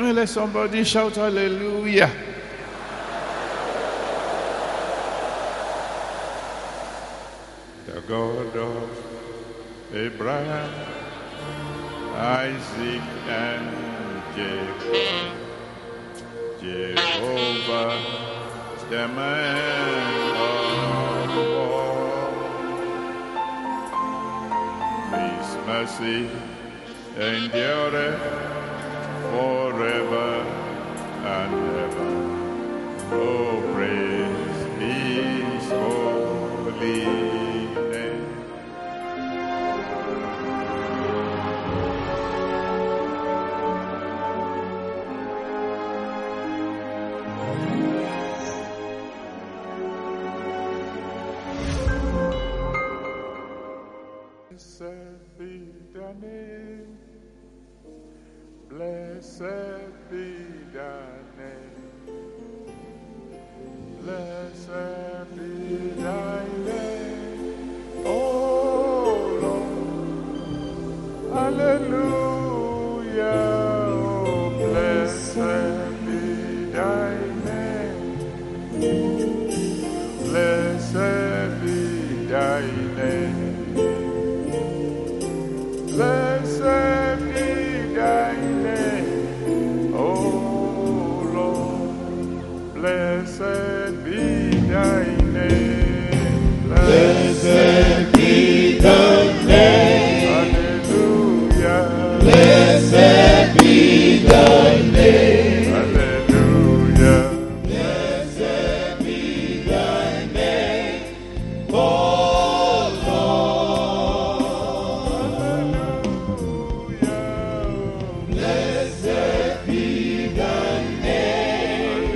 Let somebody shout hallelujah. The God of Abraham, Isaac, and Jacob, Jehovah, the man of war. His mercy endureth forever and ever. Oh, praise His holy name. Blessed be the name. Blessed be the name. Blessed be thy name, oh Lord. Hallelujah. Oh, blessed be thy name. Blessed be thy name. Blessed be thy name, oh Lord. Blessed be thy name. Blessed be thy name. Hallelujah. Blessed be thy name. Hallelujah. Blessed be thy name, oh Lord. Blessed be thy name.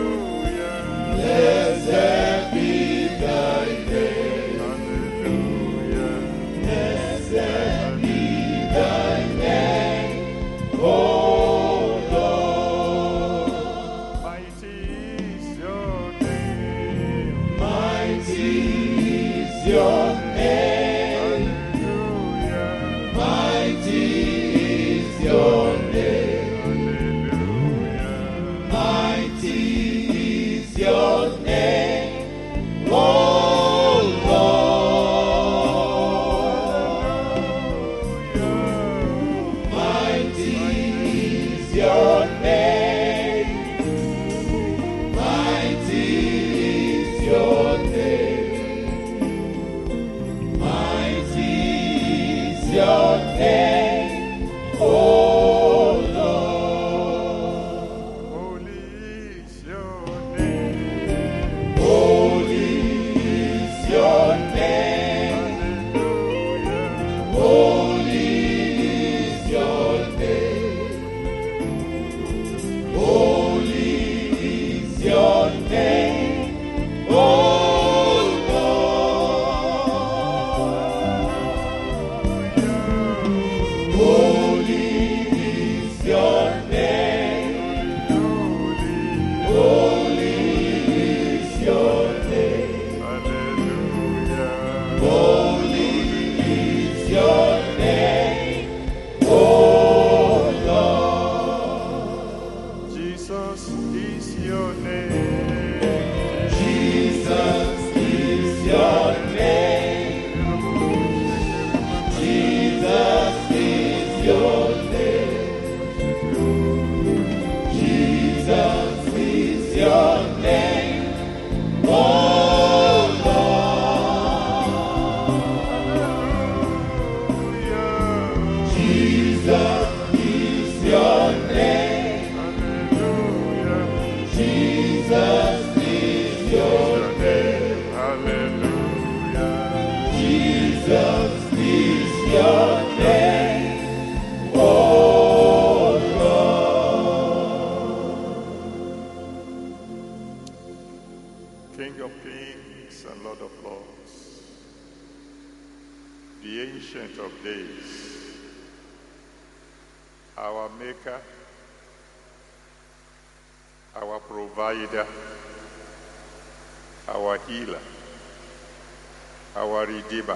Blessed be thy name. Blessed be thy name, oh Lord. Mighty is your name. Mighty is your name. Hallelujah. Mighty is your name. Hallelujah. Mighty is your name, oh Lord. Mighty is your name. Mighty is your name. Mighty is your name, oh Lord. Holy is your name. Holy is your name. Hallelujah. Holy is your name. Holy is your name, oh Lord. Holy is your name. Holy is your name. Hallelujah. Holy is your name, oh Lord. Jesus is your name. Jesus is your name. Jesus is your name. Jesus is your name, oh Lord. Jesus is your name. Hallelujah. Jesus is your name. Hallelujah. Jesus is your name, oh Lord. King of kings and Lord of lords, the Ancient of Days, our Maker, our Provider, our Healer, our Redeemer,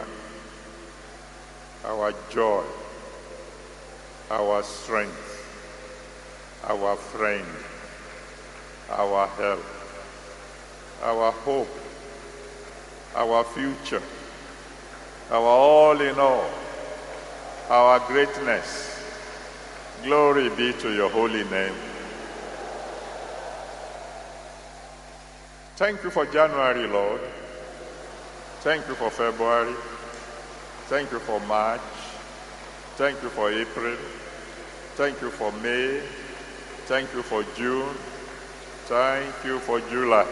our Joy, our Strength, our friend, our help, our hope, our future, our all in all, our greatness. Glory be to your holy name. Thank you for January, Lord. Thank you for February. Thank you for March. Thank you for April. Thank you for May. Thank you for June. Thank you for July.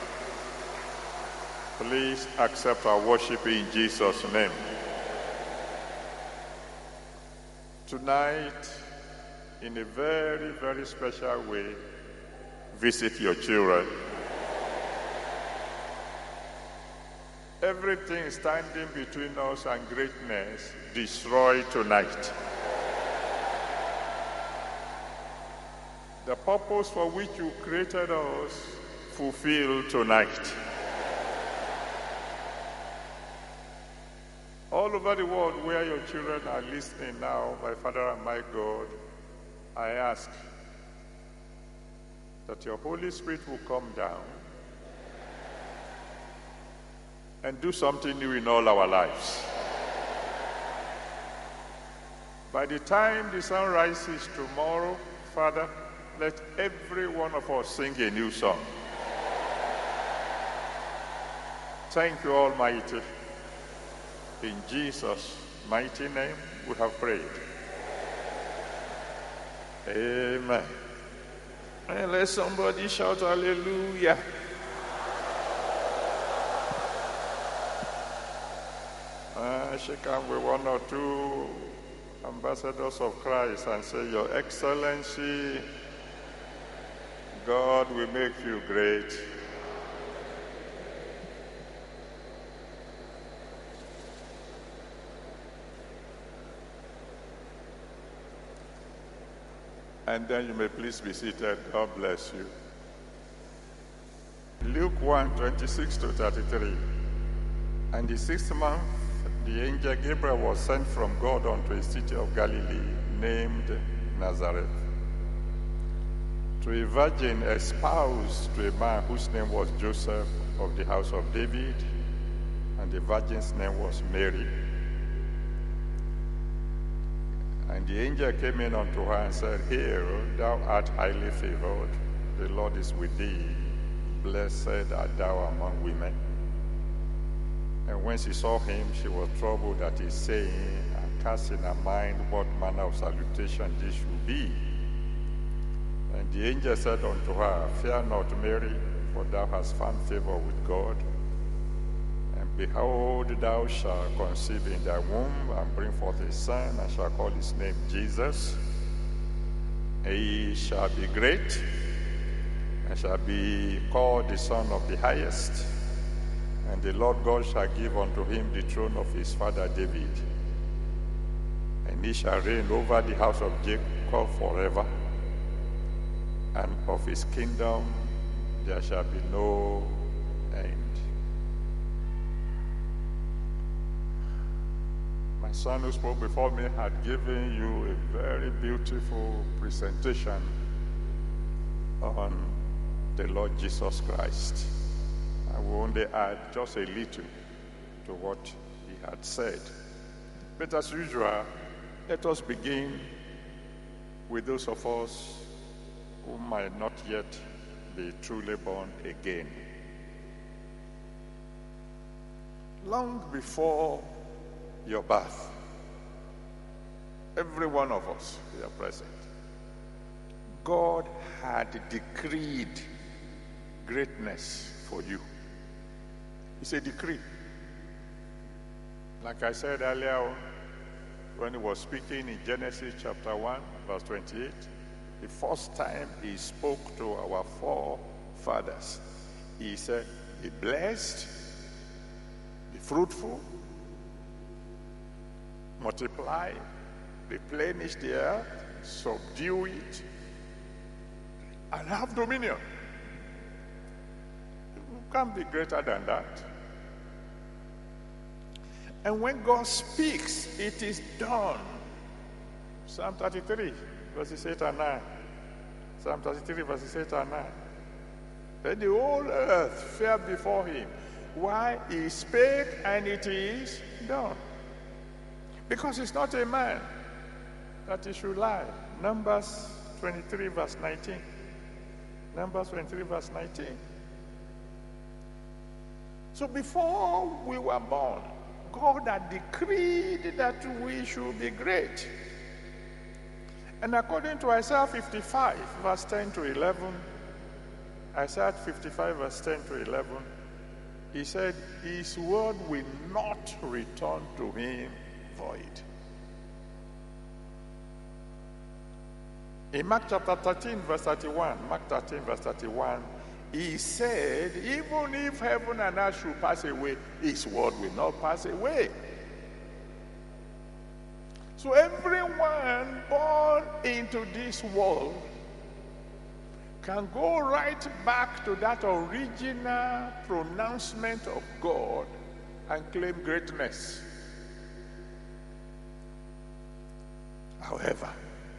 Please accept our worship in Jesus' name. Tonight, in a very, very special way, visit your children. Everything standing between us and greatness, destroy tonight. The purpose for which you created us, fulfill tonight. All over the world where your children are listening now, my Father and my God, I ask that your Holy Spirit will come down and do something new in all our lives. By the time the sun rises tomorrow, Father, let every one of us sing a new song. Thank you, Almighty. In Jesus' mighty name we have prayed. Amen. And let somebody shout hallelujah. Shake hands with one or two ambassadors of Christ and say, Your Excellency, God will make you great. And then you may please be seated. God bless you. Luke 1:26-33. And the 6th month, the angel Gabriel was sent from God unto a city of Galilee named Nazareth, to a virgin espoused to a man whose name was Joseph of the house of David, and the virgin's name was Mary. And the angel came in unto her and said, Hail, thou art highly favored, the Lord is with thee, blessed art thou among women. And when she saw him, she was troubled at his saying, and cast in her mind what manner of salutation this should be. And the angel said unto her, Fear not, Mary, for thou hast found favor with God. And behold, thou shalt conceive in thy womb, and bring forth a son, and shall call his name Jesus. And he shall be great, and shall be called the Son of the Highest. And the Lord God shall give unto him the throne of his father David. And he shall reign over the house of Jacob forever. And of his kingdom there shall be no end. My son who spoke before me had given you a very beautiful presentation on the Lord Jesus Christ. I will only add just a little to what he had said. But as usual, let us begin with those of us who might not yet be truly born again. Long before your birth, every one of us here present, God had decreed greatness for you. It's a decree. Like I said earlier, when he was speaking in Genesis chapter 1, verse 28, the first time he spoke to our forefathers, he said, Be blessed, be fruitful, multiply, replenish the earth, subdue it, and have dominion. You can't be greater than that. And when God speaks, it is done. Psalm 33, verses 8 and 9. Psalm 33, verses 8 and 9. Then the whole earth fell before him. Why? He spake and it is done. Because he's not a man that he should lie. Numbers 23, verse 19. Numbers 23, verse 19. So before we were born, God had decreed that we should be great. And according to Isaiah 55, verse 10 to 11, Isaiah 55, verse 10 to 11, he said, his word will not return to him void. In Mark chapter 13, verse 31, Mark 13, verse 31, he said, even if heaven and earth should pass away, his word will not pass away. So everyone born into this world can go right back to that original pronouncement of God and claim greatness. However,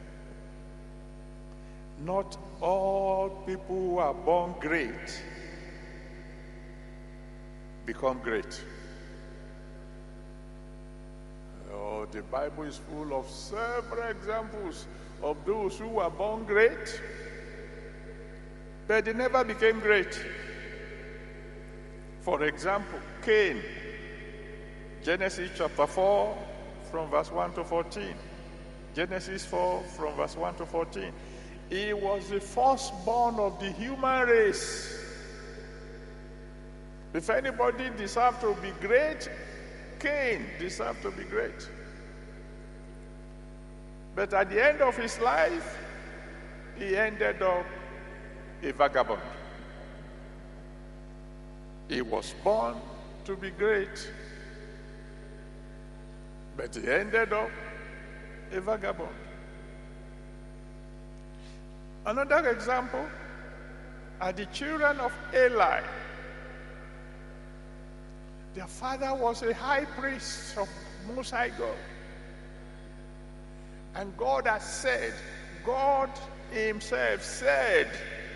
not all people who are born great become great. Oh, the Bible is full of several examples of those who were born great, but they never became great. For example, Cain, Genesis chapter 4, from verse 1 to 14. Genesis 4, from verse 1 to 14. He was the firstborn of the human race. If anybody deserved to be great, Cain deserved to be great. But at the end of his life, he ended up a vagabond. He was born to be great, but he ended up a vagabond. Another example are the children of Eli. Their father was a high priest of Most High God. And God has said, God himself said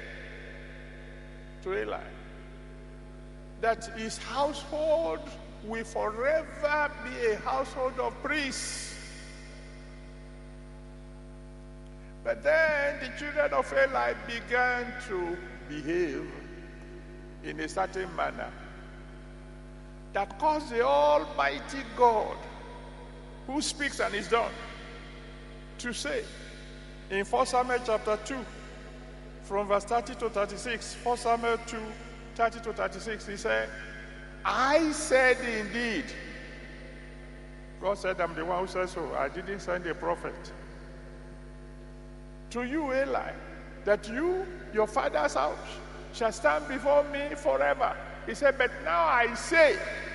to Eli that his household will forever be a household of priests. But then the children of Eli began to behave in a certain manner that caused the Almighty God, who speaks and is done, to say in 1 Samuel chapter 2, from verse 30 to 36, 1 Samuel 2, 30 to 36, he said, I said indeed. God said, I'm the one who said so. I didn't send a prophet. To you, Eli, that you, your father's house, shall stand before me forever. He said, but now I say,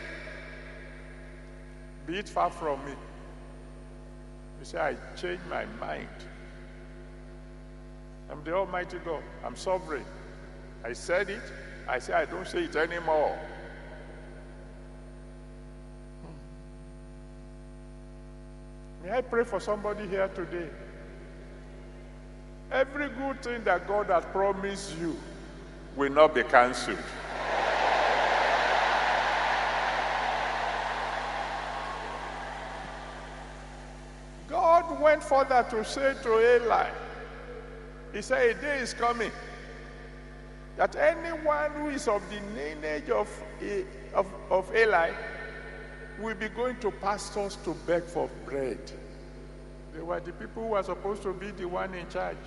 be it far from me. He said, I changed my mind. I'm the Almighty God. I'm sovereign. I said it. I say I don't say it anymore. May I pray for somebody here today? Every good thing that God has promised you will not be cancelled. God went further to say to Eli, he said, a day is coming that anyone who is of the lineage of Eli will be going to pastors to beg for bread. They were the people who were supposed to be the one in charge.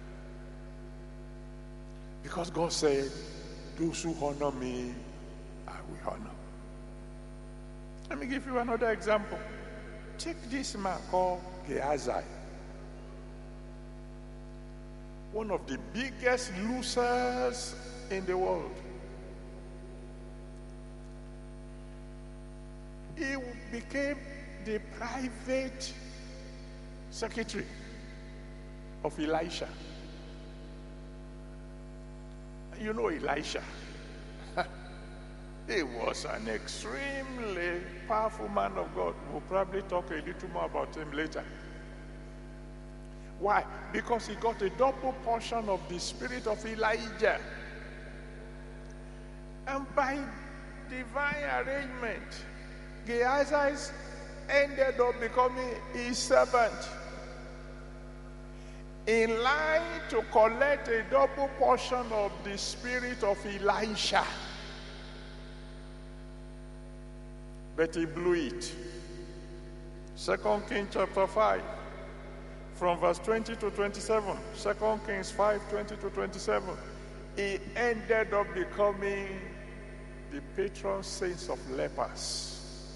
Because God said, those who honor me, I will honor. Let me give you another example. Take this man called Gehazi. One of the biggest losers in the world. He became the private secretary of Elisha. You know Elisha. He was an extremely powerful man of God. We'll probably talk a little more about him later. Why? Because he got a double portion of the spirit of Elijah. And by divine arrangement, Gehazi ended up becoming his servant, in line to collect a double portion of the spirit of Elisha. But he blew it. 2 Kings chapter 5, from verse 20 to 27. 2 Kings 5, 20 to 27. He ended up becoming the patron saint of lepers.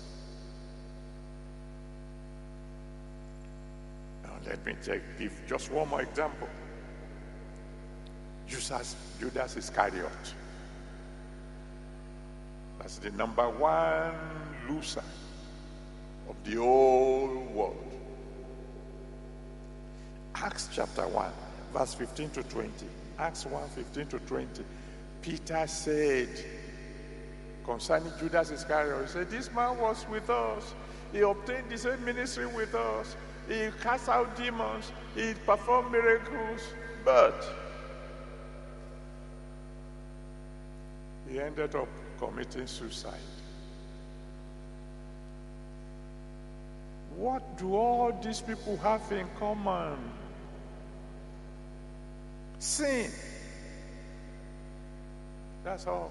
Now let me give just one more example. Judas Iscariot. That's the number one loser of the whole world. Acts chapter 1, verse 15 to 20. Acts 1, 15 to 20. Peter said concerning Judas Iscariot, he said, this man was with us. He obtained the same ministry with us. He cast out demons. He performed miracles. But he ended up committing suicide. What do all these people have in common? Sin. That's all.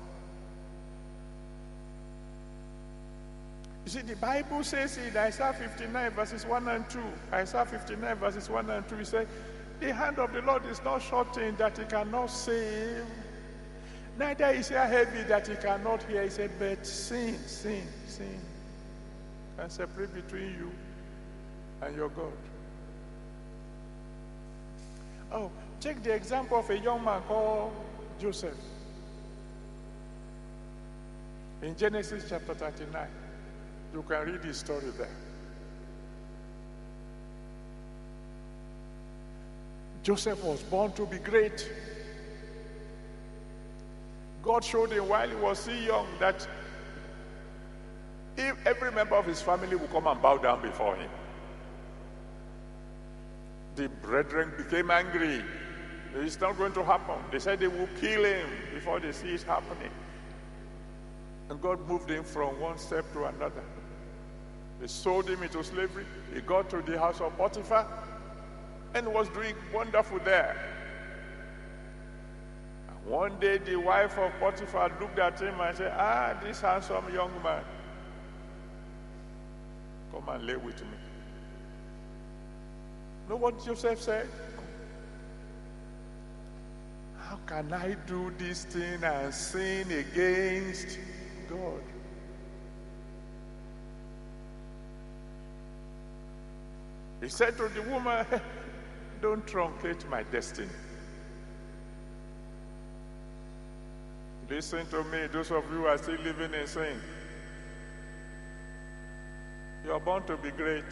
You see, the Bible says in Isaiah 59 verses 1 and 2, Isaiah 59 verses 1 and 2, he said, the hand of the Lord is not shortened that he cannot save, neither is he heavy that he cannot hear. He said, but sin can separate between you and your God. Oh, take the example of a young man called Joseph. In Genesis chapter 39, you can read his story there. Joseph was born to be great. God showed him while he was still young that if every member of his family would come and bow down before him. The brethren became angry. It's not going to happen. They said they will kill him before they see it happening. And God moved him from one step to another. They sold him into slavery. He got to the house of Potiphar and was doing wonderful there. And one day the wife of Potiphar looked at him and said, this handsome young man, come and lay with me. Know what Joseph said? How can I do this thing and sin against God? He said to the woman, don't truncate my destiny. Listen to me, those of you who are still living in sin. You are born to be great,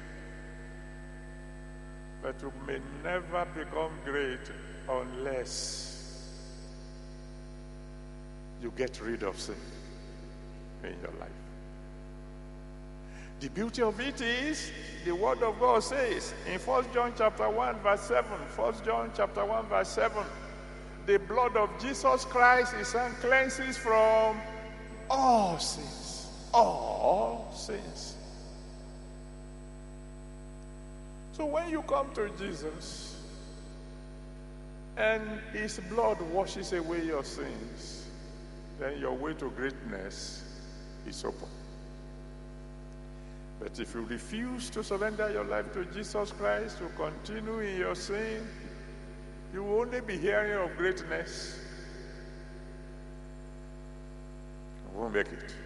but you may never become great unless you get rid of sin in your life. The beauty of it is, the word of God says in 1 John chapter 1 verse 7, 1 John chapter 1 verse 7, the blood of Jesus Christ is cleanses from all sins. All sins. So when you come to Jesus and his blood washes away your sins, then your way to greatness is open. But if you refuse to surrender your life to Jesus Christ, to continue in your sin, you will only be hearing of greatness. You won't make it.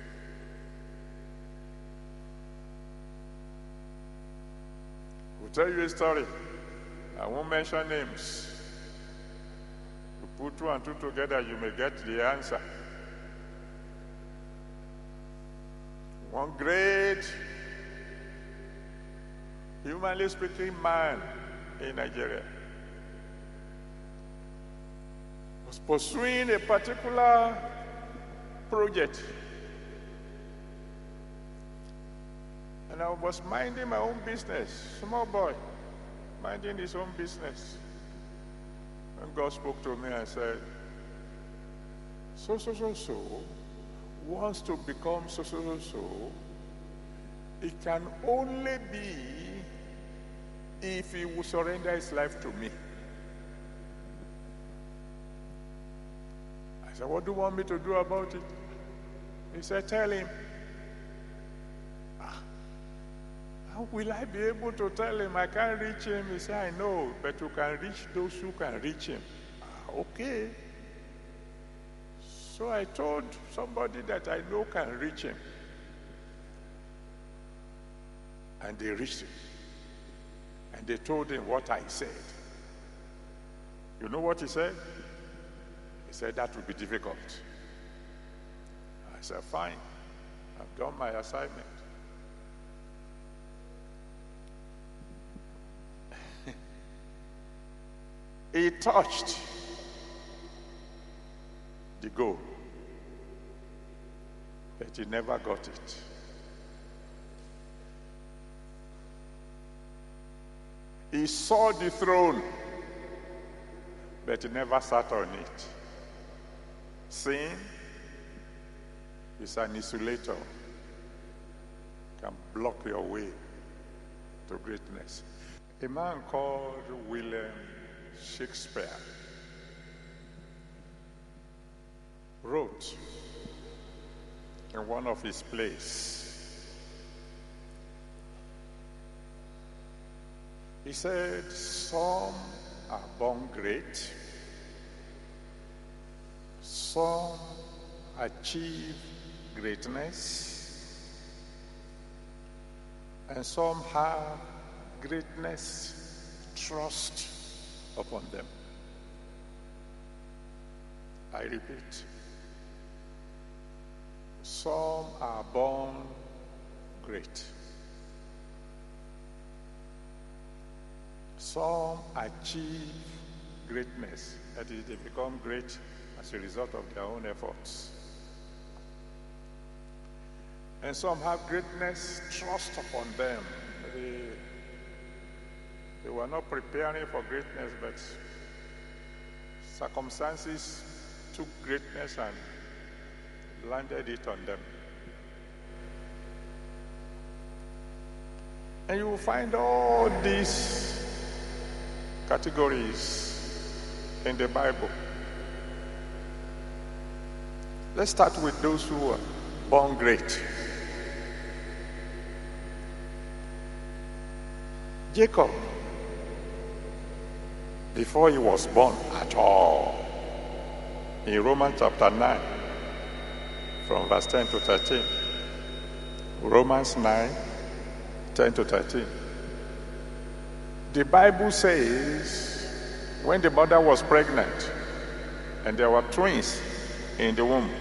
I'll tell you a story. I won't mention names. You put two and two together, you may get the answer. One great, humanly speaking, man in Nigeria was pursuing a particular project. And I was minding my own business, small boy. minding his own business. And God spoke to me and said, so wants to become so. It can only be if he will surrender his life to me. I said, what do you want me to do about it? He said, tell him. How will I be able to tell him? I can't reach him. He said, I know, but you can reach those who can reach him. Okay. So I told somebody that I know can reach him. And they reached him. And they told him what I said. You know what he said? He said, that would be difficult. I said, fine. I've done my assignment. He touched the goal, but he never got it. He saw the throne, but he never sat on it. Sin is an insulator, can block your way to greatness. A man called William Shakespeare wrote in one of his plays, he said, some are born great, some achieve greatness, and some have greatness thrust upon them. I repeat, some are born great, some achieve greatness, that is, they become great as a result of their own efforts, and some have greatness thrust upon them. They were not preparing for greatness, but circumstances took greatness and landed it on them. And you will find all these categories in the Bible. Let's start with those who were born great. Jacob, before he was born at all, in Romans chapter 9, from verse 10 to 13. Romans 9, 10 to 13. The Bible says, when the mother was pregnant, and there were twins in the womb,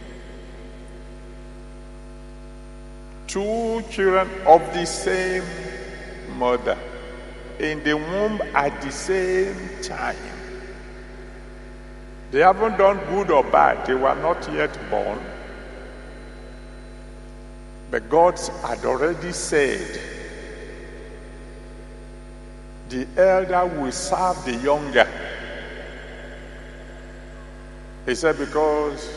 2 children of the same mother, in the womb at the same time. They haven't done good or bad. They were not yet born. But God had already said, the elder will serve the younger. He said, because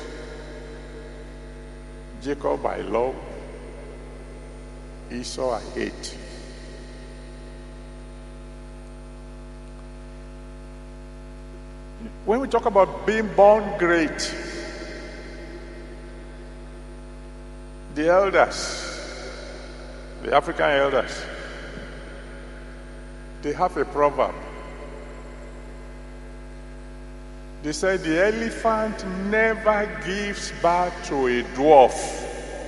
Jacob I love, Esau I hate. When we talk about being born great, the elders, the African elders, they have a proverb. They say the elephant never gives birth to a dwarf.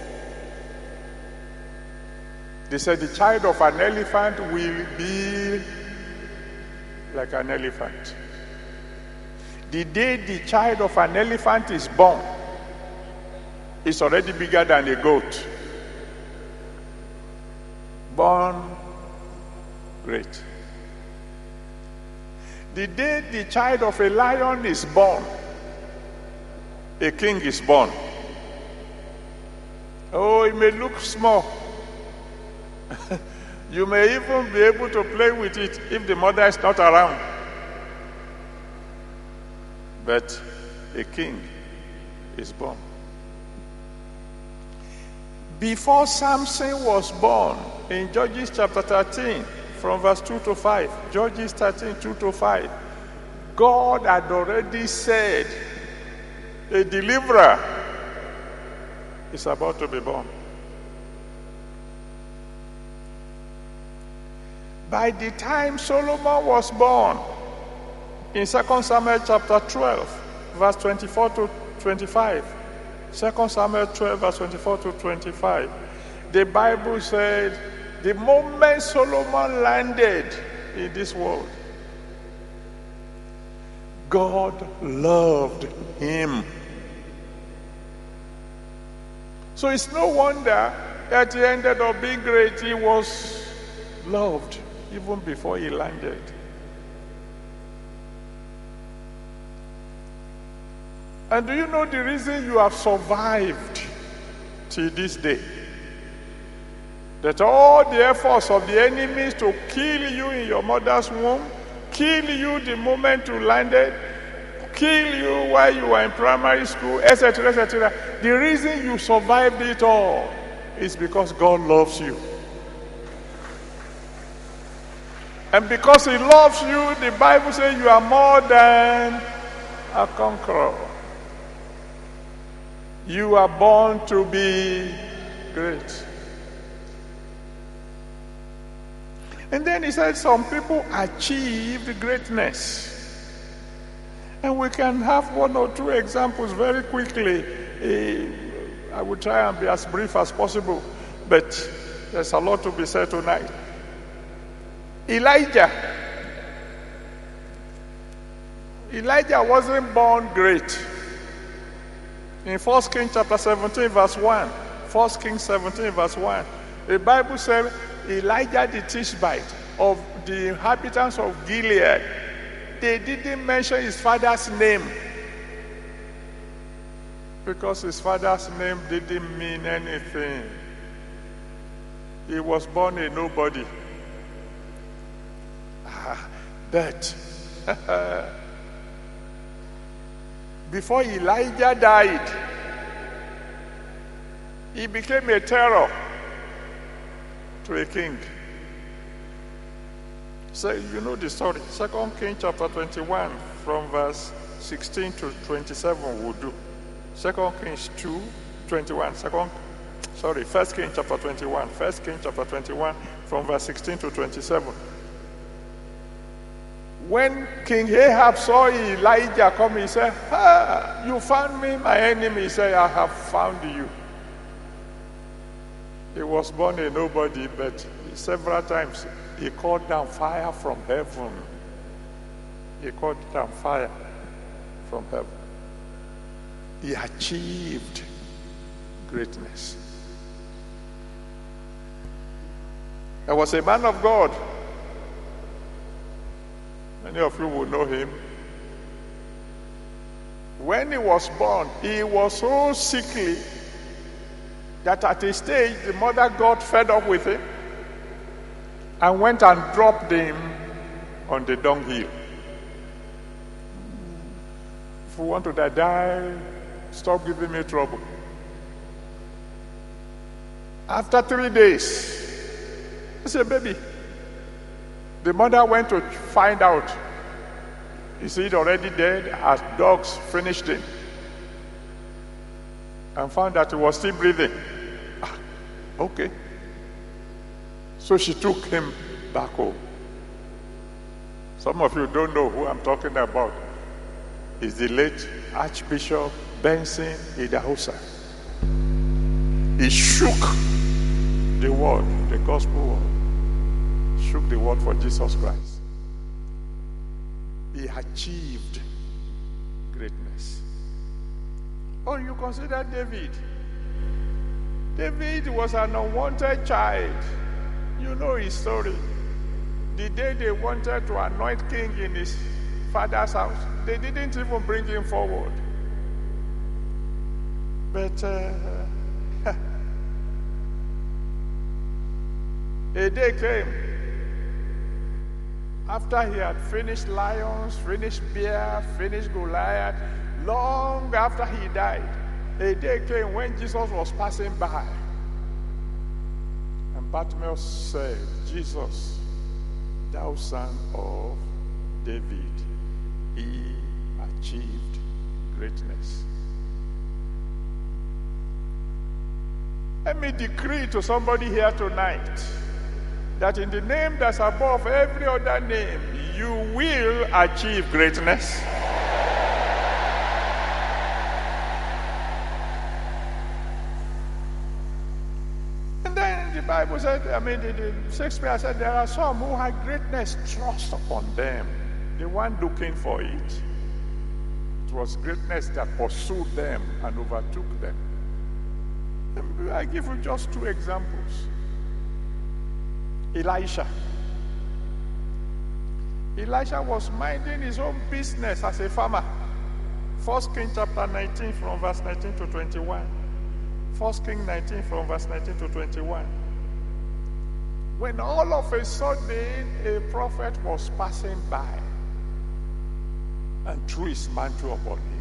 They said the child of an elephant will be like an elephant. The day the child of an elephant is born, it's already bigger than a goat. Born great. The day the child of a lion is born, a king is born. Oh, it may look small. You may even be able to play with it if the mother is not around. But a king is born. Before Samson was born, in Judges chapter 13, from verse 2 to 5, Judges 13, 2 to 5, God had already said a deliverer is about to be born. By the time Solomon was born, in 2 Samuel chapter 12, verse 24 to 25, 2 Samuel 12, verse 24 to 25, the Bible said, the moment Solomon landed in this world, God loved him. So it's no wonder that he ended up being great. He was loved even before he landed. And do you know the reason you have survived till this day? That all the efforts of the enemies to kill you in your mother's womb, kill you the moment you landed, kill you while you were in primary school, etc., etc. The reason you survived it all is because God loves you. And because he loves you, the Bible says you are more than a conqueror. You are born to be great. And then he said some people achieved greatness. And we can have one or two examples very quickly. I will try and be as brief as possible, but there's a lot to be said tonight. Elijah wasn't born great. In 1 Kings chapter 17 verse 1, 1 Kings 17 verse 1, the Bible said Elijah the Tishbite of the inhabitants of Gilead, they didn't mention his father's name because his father's name didn't mean anything. He was born a nobody. But before Elijah died, he became a terror to a king. So you know the story. 2 Kings chapter 21 from verse 16 to 27 will do. 2 Kings 2, 21. 1 Kings chapter 21. 1 Kings chapter 21 from verse 16 to 27. When King Ahab saw Elijah come, he said, you found me, my enemy. He said, I have found you. He was born a nobody, but several times he called down fire from heaven. He called down fire from heaven. He achieved greatness. There was a man of God. Many of you will know him. When he was born, he was so sickly that at a stage the mother got fed up with him and went and dropped him on the dunghill. If you want to die, stop giving me trouble. After 3 days, he said, baby, the mother went to find out. Is he already dead? As dogs finished him. And found that he was still breathing. Okay. So she took him back home. Some of you don't know who I'm talking about. It's the late Archbishop Benson Idahosa. He shook the world, the gospel world. Shook the world for Jesus Christ. He achieved greatness. Oh, you consider David. David was an unwanted child. You know his story. The day they wanted to anoint king in his father's house, they didn't even bring him forward. But A day came after he had finished lions, finished bear, finished Goliath, long after he died. A day came when Jesus was passing by. And Bartimaeus said, Jesus, thou son of David, he achieved greatness. Let me decree to somebody here tonight that in the name that's above every other name, you will achieve greatness. And then the Bible said, the Shakespeare said, there are some who had greatness thrust upon them. They weren't looking for it. It was greatness that pursued them and overtook them. I give you just two examples. Elisha was minding his own business as a farmer. 1 Kings chapter 19 from verse 19 to 21. 1 Kings 19 from verse 19 to 21. When all of a sudden a prophet was passing by and threw his mantle upon him.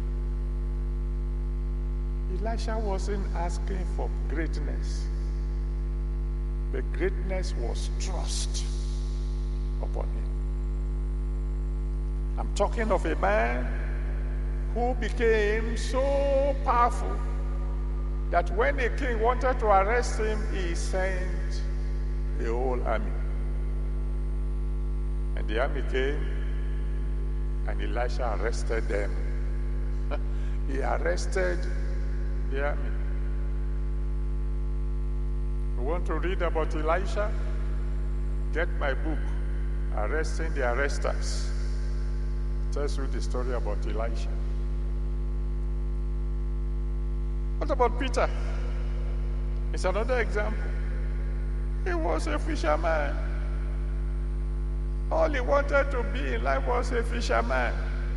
Elisha wasn't asking for greatness. The greatness was thrust upon him. I'm talking of a man who became so powerful that when a king wanted to arrest him, he sent the whole army. And the army came, and Elisha arrested them. He arrested the army. You want to read about Elisha? Get my book, Arresting the Arresters. It tells you the story about Elisha. What about Peter? It's another example. He was a fisherman. All he wanted to be in life was a fisherman.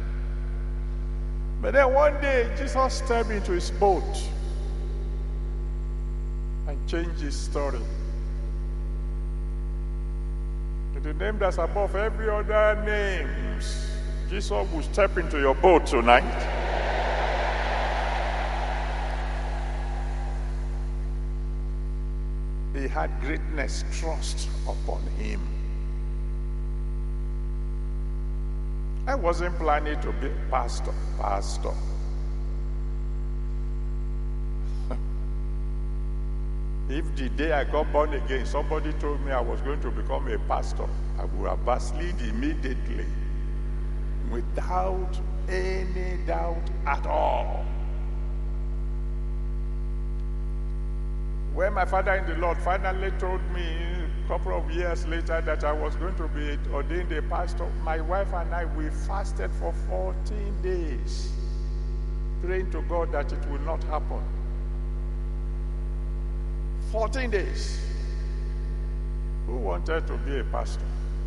But then one day, Jesus stepped into his boat and changed his story. In the name that's above every other name, Jesus will step into your boat tonight. He had greatness thrust upon him. I wasn't planning to be pastor. If the day I got born again, somebody told me I was going to become a pastor, I would have backslid immediately, without any doubt at all. When my father in the Lord finally told me a couple of years later that I was going to be ordained a pastor, my wife and I, we fasted for 14 days, praying to God that it will not happen. 14 days. Who wanted to be a pastor?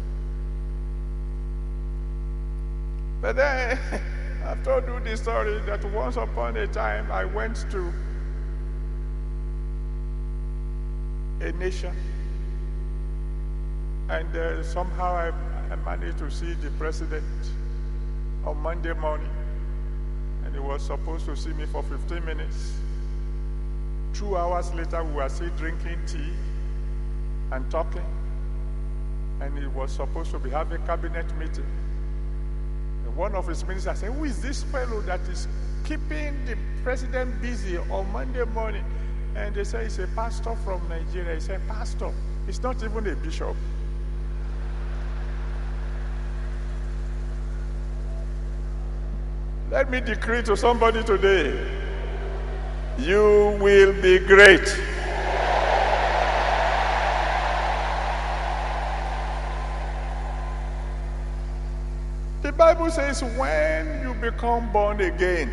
But then, I've told you the story that once upon a time I went to a nation, and somehow I managed to see the president on Monday morning, and he was supposed to see me for 15 minutes. 2 hours later, we were still drinking tea and talking, and he was supposed to be having a cabinet meeting. And one of his ministers said, "Who is this fellow that is keeping the president busy on Monday morning?" And they say, "He's a pastor from Nigeria." He said, "Pastor, he's not even a bishop." Let me decree to somebody today, you will be great. The Bible says when you become born again,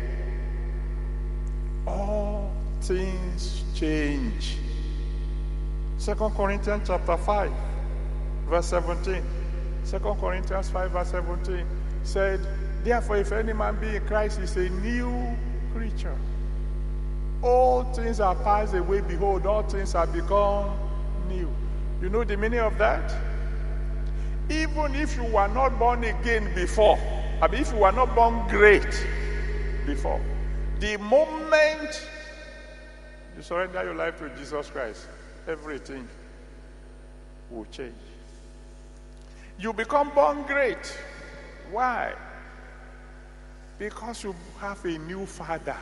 all things change. 2 Corinthians chapter 5, verse 17. 2 Corinthians 5, verse 17 said, "Therefore, if any man be in Christ, he is a new creature. All things are passed away. Behold, all things are become new." You know the meaning of that? Even if you were not born again before, if you were not born great before, the moment you surrender your life to Jesus Christ, everything will change. You become born great. Why? Because you have a new father.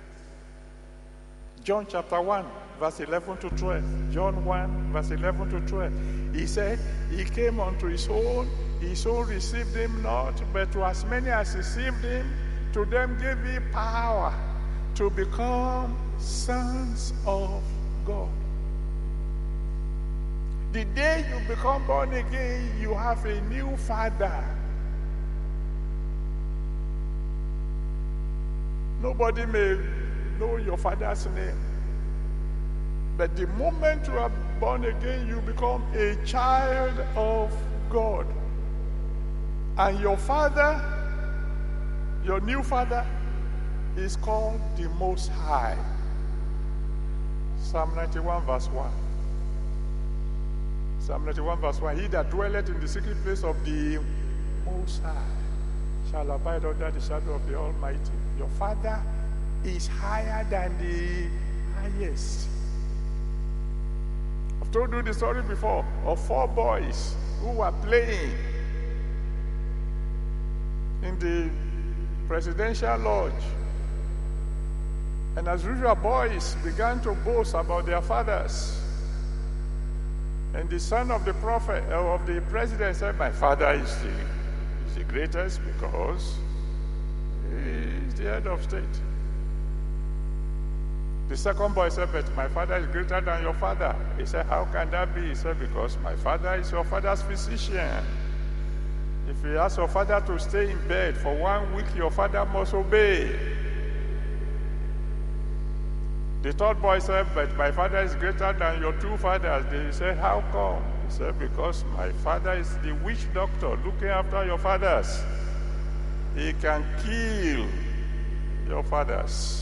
John chapter 1, verse 11 to 12. John 1, verse 11 to 12. He said, he came unto his own received him not, but to as many as received him, to them gave he power to become sons of God. The day you become born again, you have a new father. Nobody may know your father's name, but the moment you are born again, you become a child of God. And your father, your new father, is called the Most High. Psalm 91 verse 1. Psalm 91 verse 1. He that dwelleth in the secret place of the Most High shall abide under the shadow of the Almighty. Your father is higher than the highest. I've told you the story before of 4 boys who were playing in the presidential lodge. And as usual, boys began to boast about their fathers. And the son of the prophet, of the president, said, my father is the greatest because he is the head of state. The second boy said, but my father is greater than your father. He said, how can that be? He said, because my father is your father's physician. If you ask your father to stay in bed for 1 week, your father must obey. The third boy said, but my father is greater than your 2 fathers. They said, how come? He said, because my father is the witch doctor looking after your fathers. He can kill your fathers.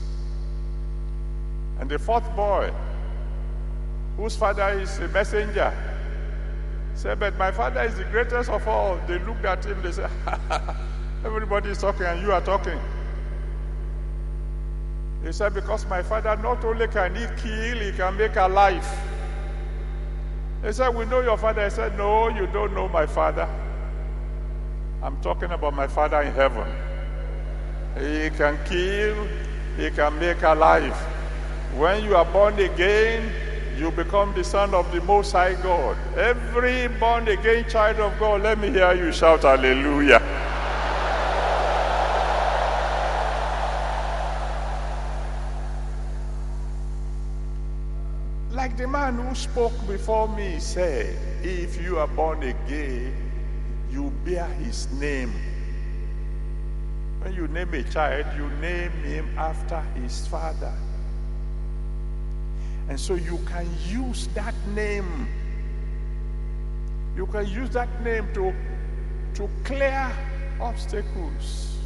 And the fourth boy, whose father is a messenger, said, but my father is the greatest of all. They looked at him, they said, everybody is talking and you are talking. He said, because my father not only can he kill, he can make alive. He said, we know your father. He said, no, you don't know my father. I'm talking about my father in heaven. He can kill, he can make alive. When you are born again, you become the son of the Most High God. Every born again child of God, let me hear you shout hallelujah. Like the man who spoke before me said, if you are born again, you bear his name. When you name a child, you name him after his father. And so you can use that name. You can use that name to clear obstacles.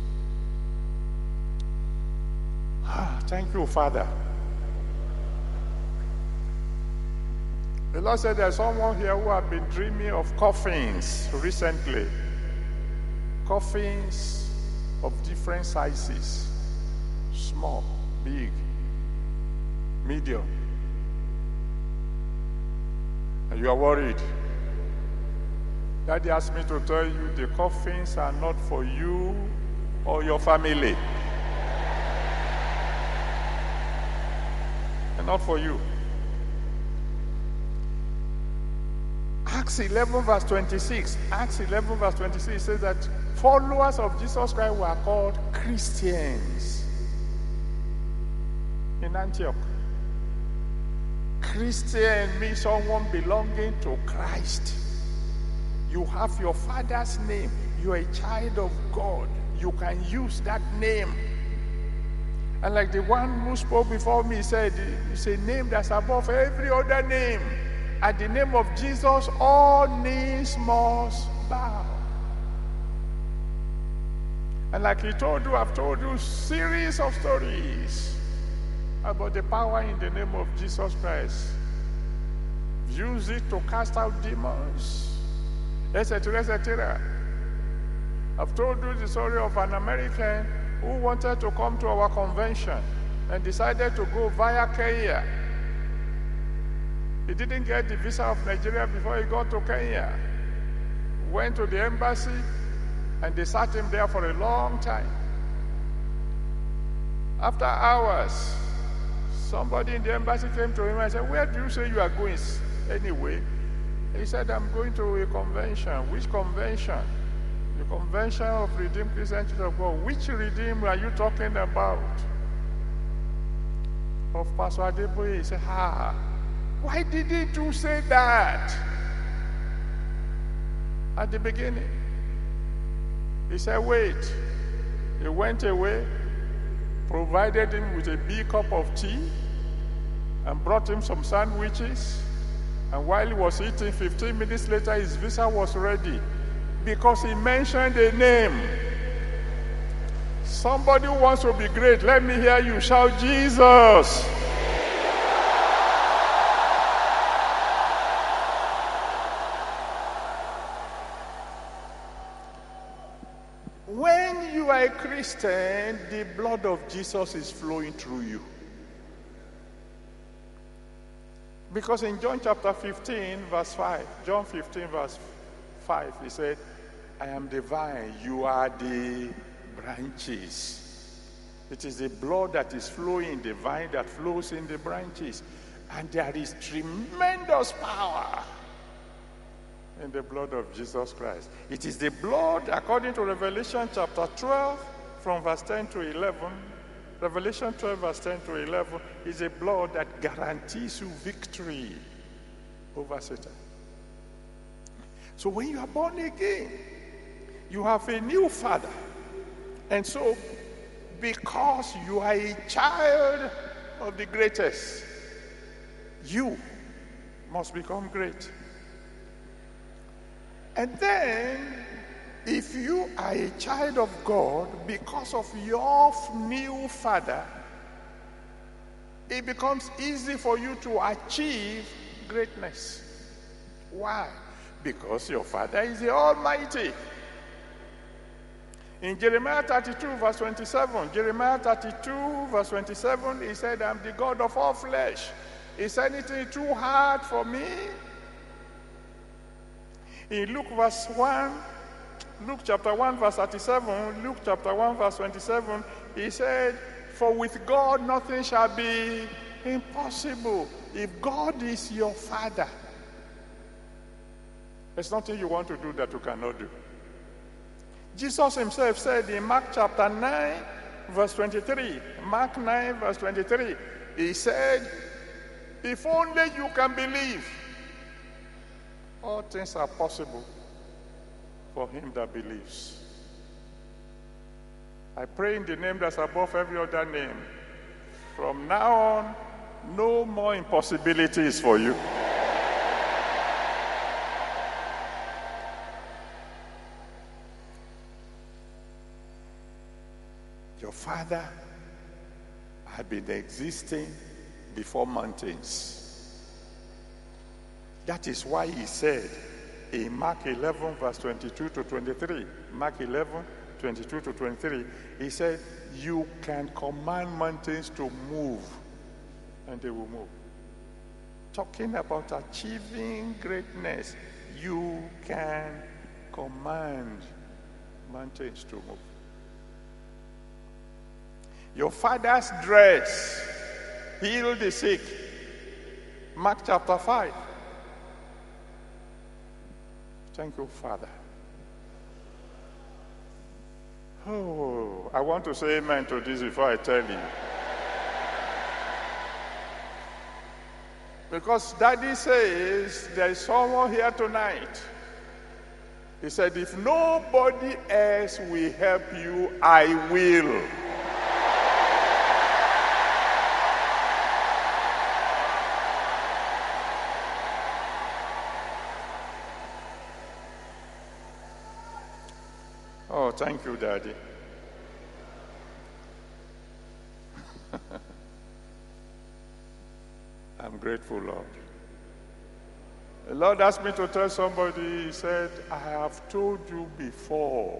Thank you, Father. The Lord said there's someone here who have been dreaming of coffins recently. Coffins of different sizes. Small, big, medium. And you are worried. Daddy asked me to tell you the coffins are not for you or your family. They're not for you. Acts 11 verse 26. Acts 11 verse 26 says that followers of Jesus Christ were called Christians in Antioch. Christian means someone belonging to Christ. You have your father's name. You are a child of God. You can use that name. And like the one who spoke before me said, it's a name that's above every other name. At the name of Jesus, all knees must bow. And like he told you, I've told you a series of stories about the power in the name of Jesus Christ. Use it to cast out demons, etc., etc. I've told you the story of an American who wanted to come to our convention and decided to go via Kenya. He didn't get the visa of Nigeria before he got to Kenya. Went to the embassy and they sat him there for a long time. After hours, somebody in the embassy came to him and said, "Where do you say you are going anyway?" He said, "I'm going to a convention." "Which convention?" "The Convention of Redeemed Christian Church of God." "Which Redeemed are you talking about?" "Of Pastor Adeboye." He said, "Why didn't you say that at the beginning?" He said, "Wait." He went away, provided him with a big cup of tea, and brought him some sandwiches. And while he was eating, 15 minutes later, his visa was ready because he mentioned a name. Somebody who wants to be great, let me hear you shout, "Jesus." When you are a Christian, the blood of Jesus is flowing through you. Because in John chapter 15, verse 5, John 15, verse 5, he said, "I am the vine, you are the branches." It is the blood that is flowing in the vine that flows in the branches. And there is tremendous power in the blood of Jesus Christ. It is the blood, according to Revelation chapter 12, from verse 10 to 11. Revelation 12, verse 10 to 11, is a blood that guarantees you victory over Satan. So when you are born again, you have a new father. And so, because you are a child of the greatest, you must become great. And then, if you are a child of God, because of your new father, it becomes easy for you to achieve greatness. Why? Because your father is the Almighty. In Jeremiah 32, verse 27, Jeremiah 32, verse 27, he said, "I'm the God of all flesh. Is anything too hard for me?" In Luke chapter 1, verse 37, Luke chapter 1, verse 27, he said, "For with God nothing shall be impossible." If God is your father, there's nothing you want to do that you cannot do. Jesus himself said in Mark chapter 9, verse 23, Mark 9, verse 23, he said, "If only you can believe, all things are possible for him that believes." I pray in the name that's above every other name, from now on, no more impossibilities for you. Your father had been existing before mountains. That is why he said in Mark 11, verse 22 to 23, Mark 11, 22 to 23, he said, "You can command mountains to move, and they will move." Talking about achieving greatness, you can command mountains to move. Your father's dress healed the sick. Mark chapter 5. Thank you, Father. Oh, I want to say amen to this before I tell you. Because Daddy says there is someone here tonight. He said, "If nobody else will help you, I will." Oh, thank you, Daddy. I'm grateful, Lord. The Lord asked me to tell somebody, he said, I have told you before,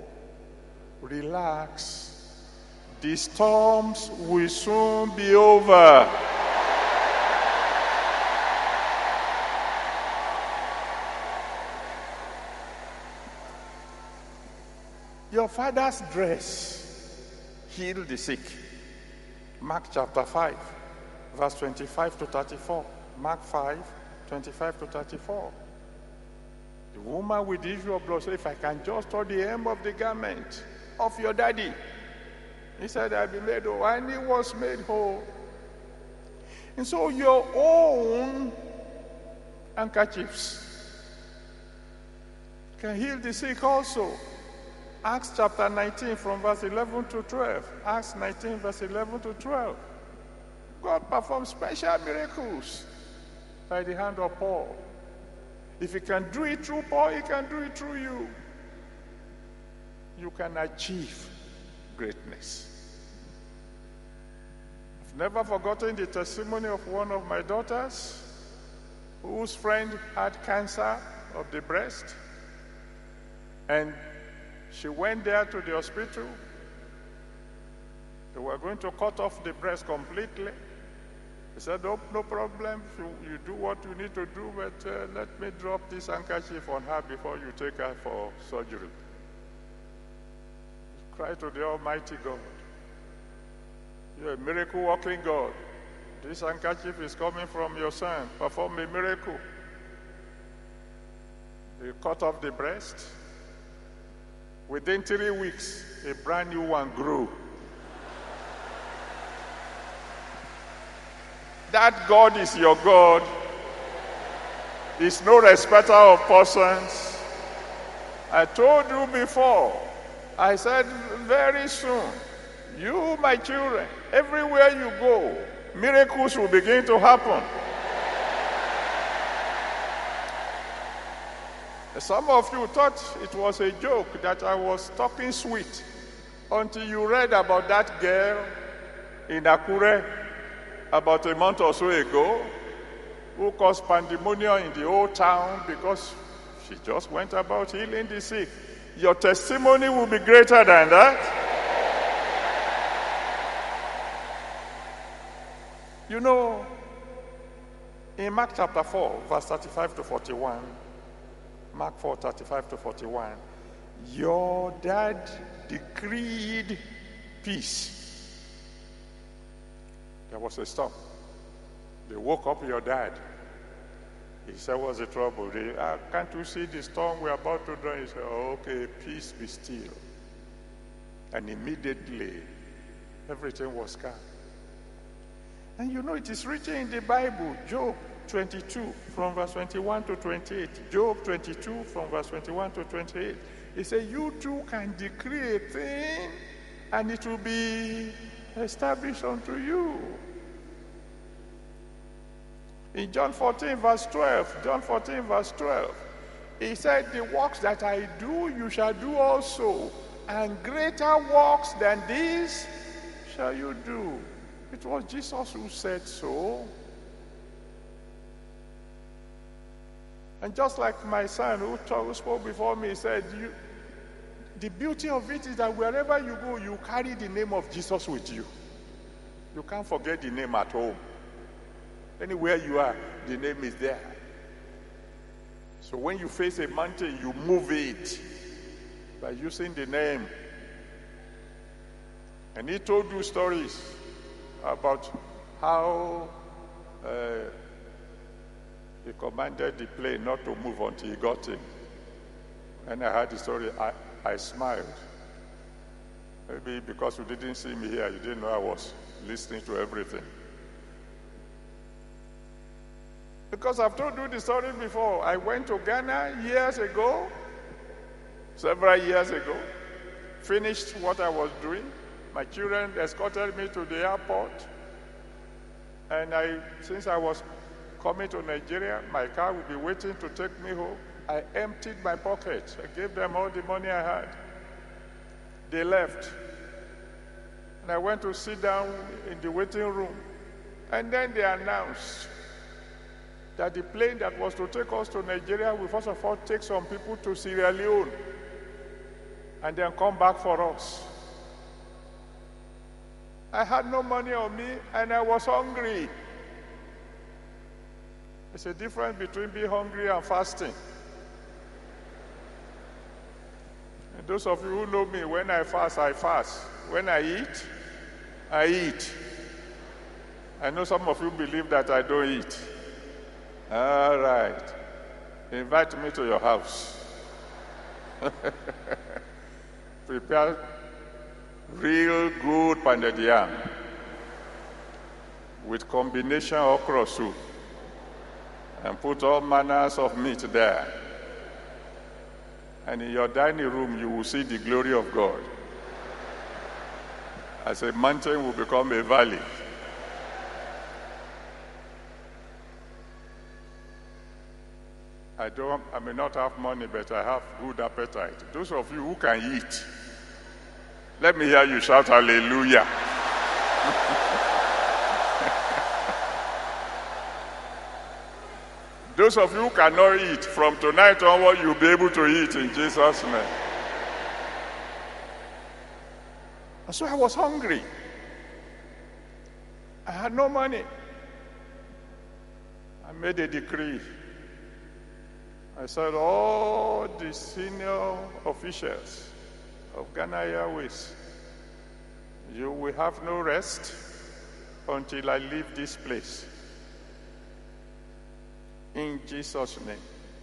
relax. The storms will soon be over. Your father's dress healed the sick. Mark chapter 5, verse 25 to 34. Mark 5, 25 to 34. The woman with the issue of blood said, if I can just touch the hem of the garment of your daddy. He said, I'll be made whole. And he was made whole. And so your own handkerchiefs can heal the sick also. Acts chapter 19 from verse 11 to 12. Acts 19 verse 11 to 12. God performed special miracles by the hand of Paul. If he can do it through Paul, he can do it through you. You can achieve greatness. I've never forgotten the testimony of one of my daughters whose friend had cancer of the breast. And she went there to the hospital. They were going to cut off the breast completely. He said, oh, no problem. You do what you need to do, but let me drop this handkerchief on her before you take her for surgery. Cry to the Almighty God. You're a miracle-working God. This handkerchief is coming from your son. Perform a miracle. They cut off the breast. Within 3 weeks, a brand new one grew. That God is your God. He's no respecter of persons. I told you before, I said very soon, you, my children, everywhere you go, miracles will begin to happen. Some of you thought it was a joke that I was talking sweet until you read about that girl in Akure about a month or so ago who caused pandemonium in the whole town because she just went about healing the sick. Your testimony will be greater than that. You know, in Mark chapter 4, verse 35 to 41, Mark 4, 35 to 41, your dad decreed peace. There was a storm. They woke up your dad. He said, what's the trouble? Can't you see the storm we're about to drown? He said, oh, okay, peace be still. And immediately, everything was calm. And you know, it is written in the Bible, Job 22 from verse 21 to 28. Job 22 from verse 21 to 28. He said, you too can decree a thing and it will be established unto you. In John 14 verse 12, he said, the works that I do, you shall do also, and greater works than these shall you do. It was Jesus who said so. And just like my son who spoke before me, he said, the beauty of it is that wherever you go, you carry the name of Jesus with you. You can't forget the name at home. Anywhere you are, the name is there. So when you face a mountain, you move it by using the name. And he told you stories about how he commanded the plane not to move until he got in. And I heard the story, I smiled. Maybe because you didn't see me here, you didn't know I was listening to everything. Because I've told you the story before. I went to Ghana years ago, several years ago, finished what I was doing. My children escorted me to the airport. And since I was coming to Nigeria, my car would be waiting to take me home. I emptied my pockets. I gave them all the money I had. They left. And I went to sit down in the waiting room. And then they announced that the plane that was to take us to Nigeria will first of all take some people to Sierra Leone and then come back for us. I had no money on me and I was hungry. There's a difference between being hungry and fasting. And those of you who know me, when I fast, I fast. When I eat. I know some of you believe that I don't eat. All right. Invite me to your house. Prepare real good pounded yam with combination okra soup and put all manners of meat there. And in your dining room, you will see the glory of God. As a mountain will become a valley. I may not have money, but I have good appetite. Those of you who can eat, let me hear you shout hallelujah. Those of you who cannot eat, from tonight onward, you'll be able to eat in Jesus' name. And so I was hungry. I had no money. I made a decree. I said, all the senior officials of Ghana Airways, you will have no rest until I leave this place. In Jesus' name.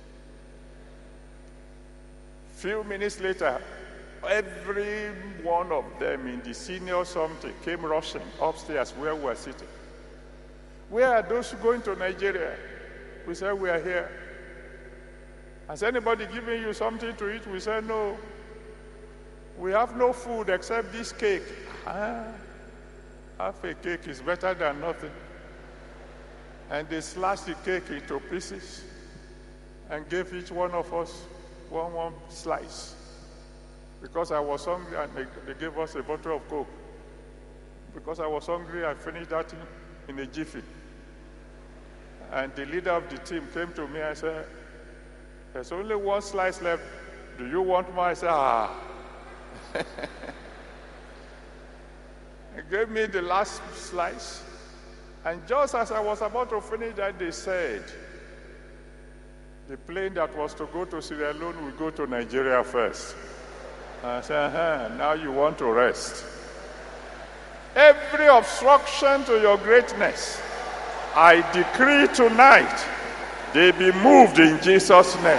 Few minutes later, every one of them in the senior something came rushing upstairs where we were sitting. Where are those going to Nigeria? We said, we are here. Has anybody given you something to eat? We said, no. We have no food except this cake. Half a cake is better than nothing. And they slashed the cake into pieces and gave each one of us one slice. Because I was hungry, and they gave us a bottle of Coke. Because I was hungry, I finished that in a jiffy. And the leader of the team came to me and said, there's only one slice left. Do you want more? I said, He gave me the last slice. And just as I was about to finish that, they said, the plane that was to go to Sierra Leone will go to Nigeria first. I said, now you want to rest. Every obstruction to your greatness, I decree tonight, they be moved in Jesus' name.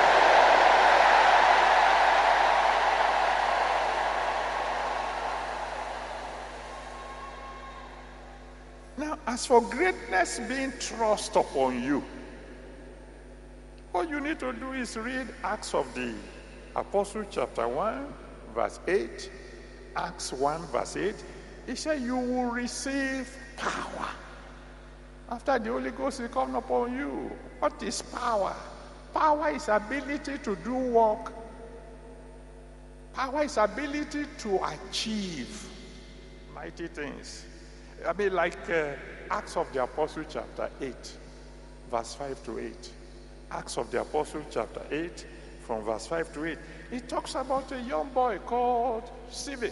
Now, as for greatness being thrust upon you, all you need to do is read Acts of the Apostle chapter 1, verse 8, Acts 1, verse 8. He said, you will receive power after the Holy Ghost will come upon you. What is power? Power is ability to do work. Power is ability to achieve mighty things. I mean, like Acts of the Apostle chapter 8, verse 5 to 8. Acts of the Apostle chapter 8, from verse 5 to 8. It talks about a young boy called Stephen.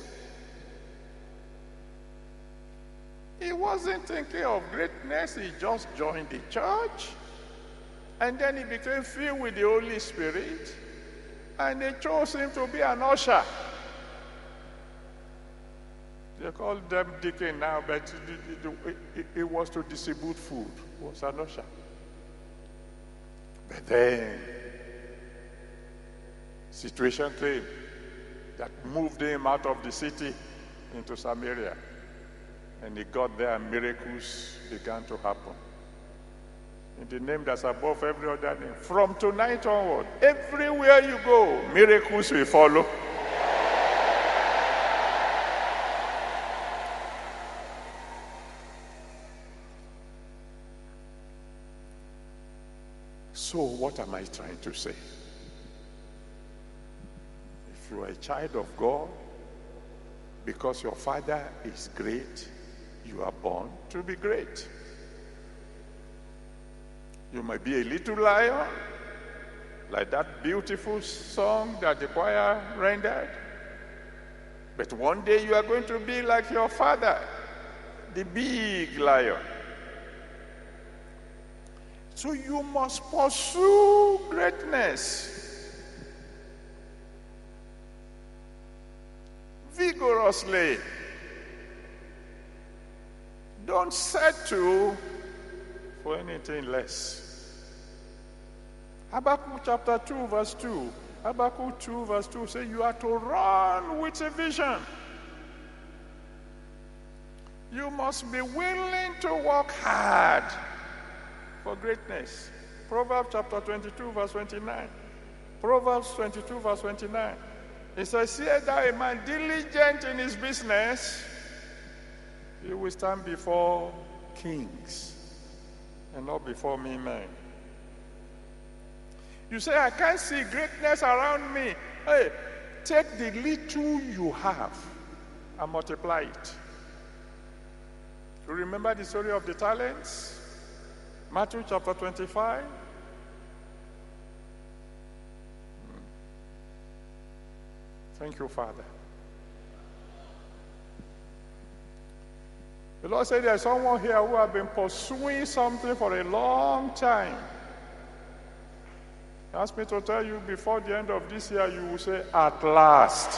He wasn't thinking of greatness. He just joined the church. And then he became filled with the Holy Spirit. And they chose him to be an usher. They call them deacon now, but it was to distribute food. It was an usher. But then, situation came that moved him out of the city into Samaria. And he got there and miracles began to happen. In the name that's above every other name. From tonight onward, everywhere you go, miracles will follow. So what am I trying to say? If you are a child of God, because your Father is great, you are born to be great. You might be a little lion, like that beautiful song that the choir rendered. But one day you are going to be like your father, the big lion. So you must pursue greatness vigorously. Don't settle for anything less. Habakkuk chapter 2 verse 2. Habakkuk 2 verse 2 says you are to run with a vision. You must be willing to work hard for greatness. Proverbs chapter 22 verse 29. Proverbs 22 verse 29. It says, see thou a man diligent in his business, he will stand before kings and not before me men. You say, I can't see greatness around me. Hey, take the little you have and multiply it. You remember the story of the talents? Matthew chapter 25. Thank you, Father. The Lord said there's someone here who has been pursuing something for a long time. He asked me to tell you before the end of this year, you will say, at last.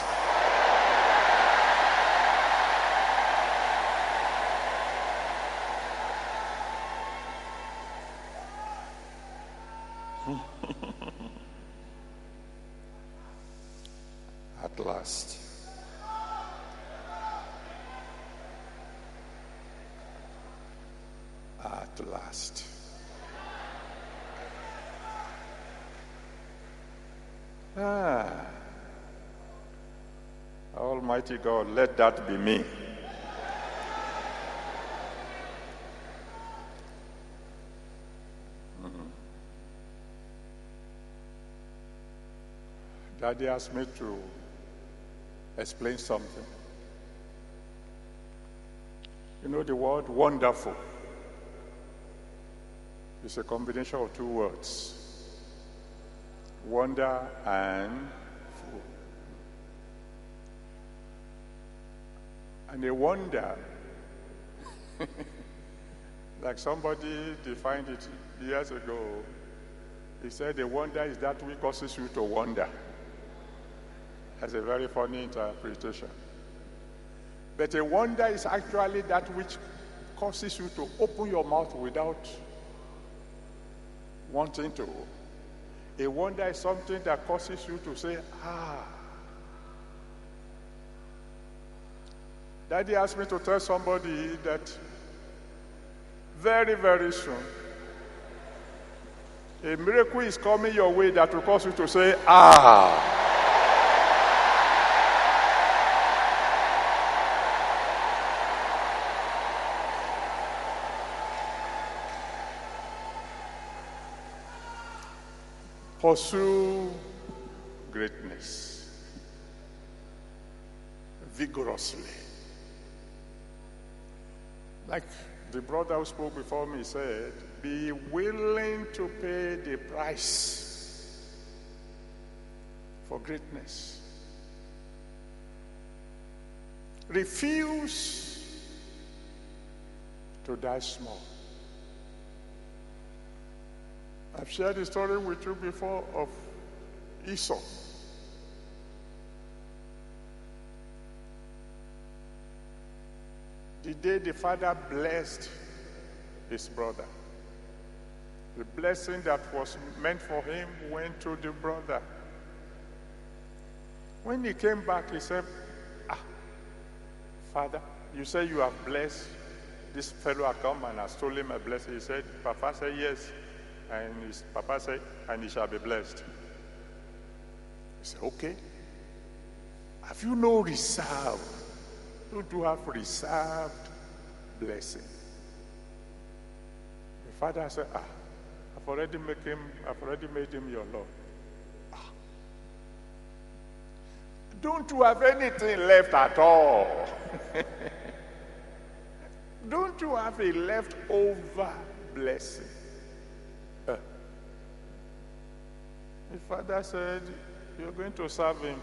At last. At last. Almighty God, let that be me. Daddy asked me to explain something. You know the word wonderful? It's a combination of two words. Wonder and full. And a wonder, like somebody defined it years ago, he said a wonder is that which causes you to wonder. That's a very funny interpretation. But a wonder is actually that which causes you to open your mouth without wanting to. A wonder is something that causes you to say, Daddy asked me to tell somebody that very, very soon, a miracle is coming your way that will cause you to say, Pursue greatness vigorously. Like the brother who spoke before me said, be willing to pay the price for greatness. Refuse to die small. I've shared the story with you before of Esau. The day the father blessed his brother, the blessing that was meant for him went to the brother. When he came back, he said, Father, you say you have blessed this fellow has come and has stolen my blessing. He said, Papa said, yes. And his papa said, and he shall be blessed. He said, okay. Have you no reserve? Don't you have reserved blessing? The father said, I've already made him your Lord. Don't you have anything left at all? Don't you have a leftover blessing? His father said, you're going to serve him.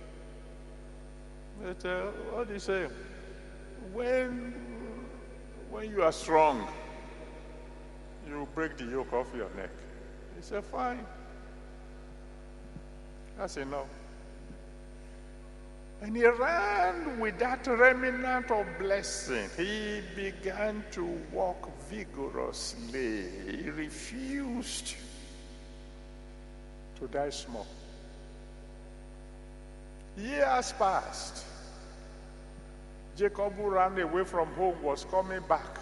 But what did he say? When you are strong, you break the yoke off your neck. He said, fine. That's enough. And he ran with that remnant of blessing. He began to walk vigorously. He refused to die small. Years passed. Jacob, who ran away from home, was coming back.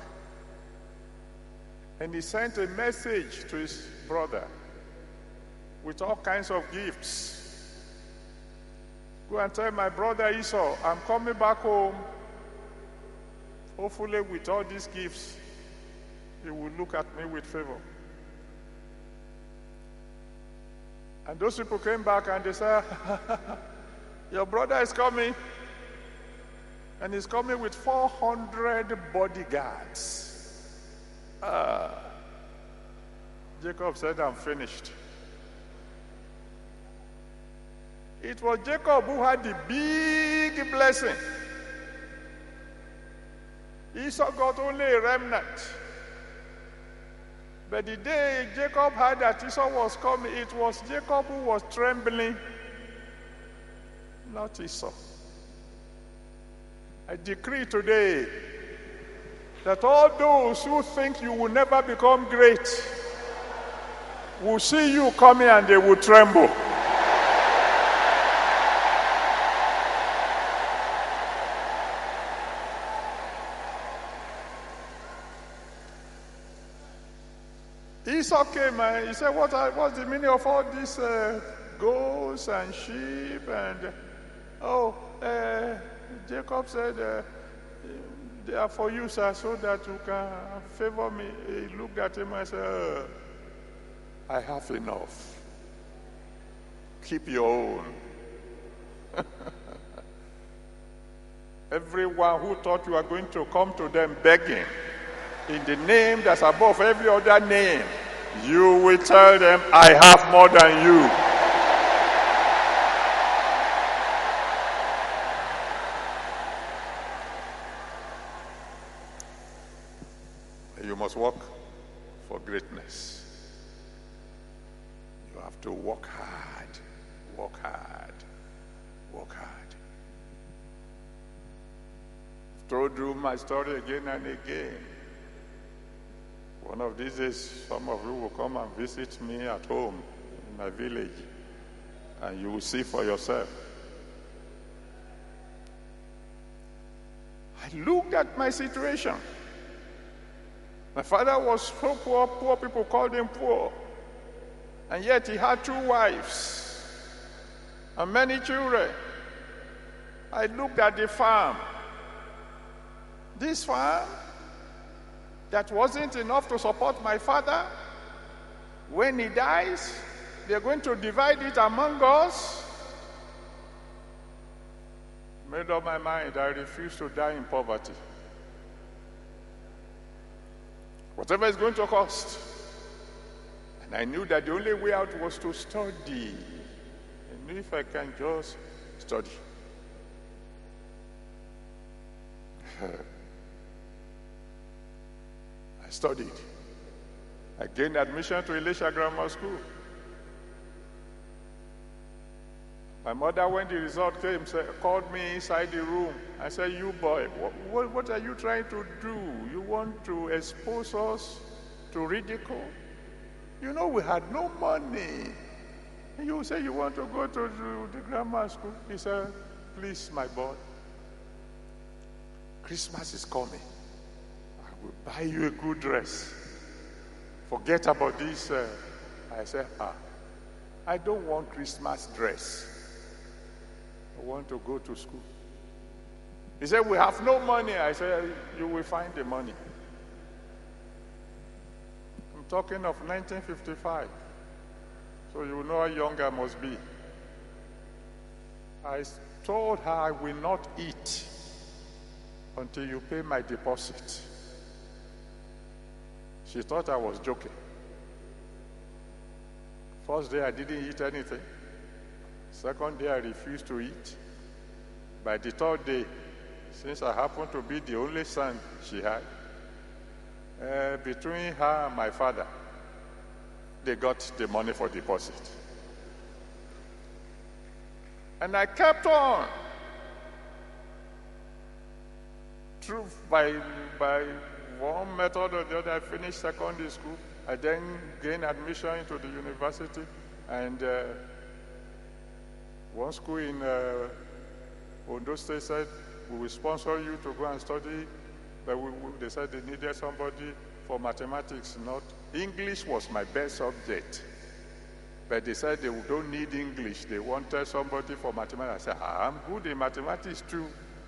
And he sent a message to his brother with all kinds of gifts. Go and tell my brother Esau, I'm coming back home. Hopefully with all these gifts, he will look at me with favor. And those people came back and they said, your brother is coming. And he's coming with 400 bodyguards. Jacob said, I'm finished. It was Jacob who had the big blessing. Esau got only a remnant. But the day Jacob heard that Esau was coming, it was Jacob who was trembling, not Esau. I decree today that all those who think you will never become great will see you coming and they will tremble. Esau came and he said, what's the meaning of all these goats and sheep? And Jacob said, they are for you, sir, so that you can favor me. He looked at him and said, I have enough. Keep your own. Everyone who thought you are going to come to them begging in the name that's above every other name, you will tell them, I have more than you. You must work for greatness. You have to work hard, work hard, work hard. I've told you my story again and again. One of these days, some of you will come and visit me at home in my village, and you will see for yourself. I looked at my situation. My father was so poor, poor people called him poor. And yet he had 2 wives and many children. I looked at the farm. This farm that wasn't enough to support my father. When he dies, they're going to divide it among us. Made up my mind, I refuse to die in poverty. Whatever it's going to cost. And I knew that the only way out was to study. I knew if I can just study. I studied. I gained admission to Elisha Grammar School. My mother, when the result came, called me inside the room. I said, you boy, what are you trying to do? You want to expose us to ridicule? You know we had no money. And you say you want to go to the grammar school. He said, please, my boy, Christmas is coming. I will buy you a good dress. Forget about this. I said, I don't want Christmas dress. I want to go to school. He said, we have no money. I said, you will find the money. I'm talking of 1955. So you know how young I must be. I told her I will not eat until you pay my deposit. She thought I was joking. first day I didn't eat anything. Second day I refused to eat. By the third day, since I happened to be the only son she had, between her and my father, they got the money for deposit. And I kept on. Through by one method or the other, I finished secondary school. I then gained admission into the university. And one school in Ondo State said, we will sponsor you to go and study. But they said they needed somebody for mathematics, not English was my best subject. But they said they don't need English. They wanted somebody for mathematics. I said, I'm good in mathematics too.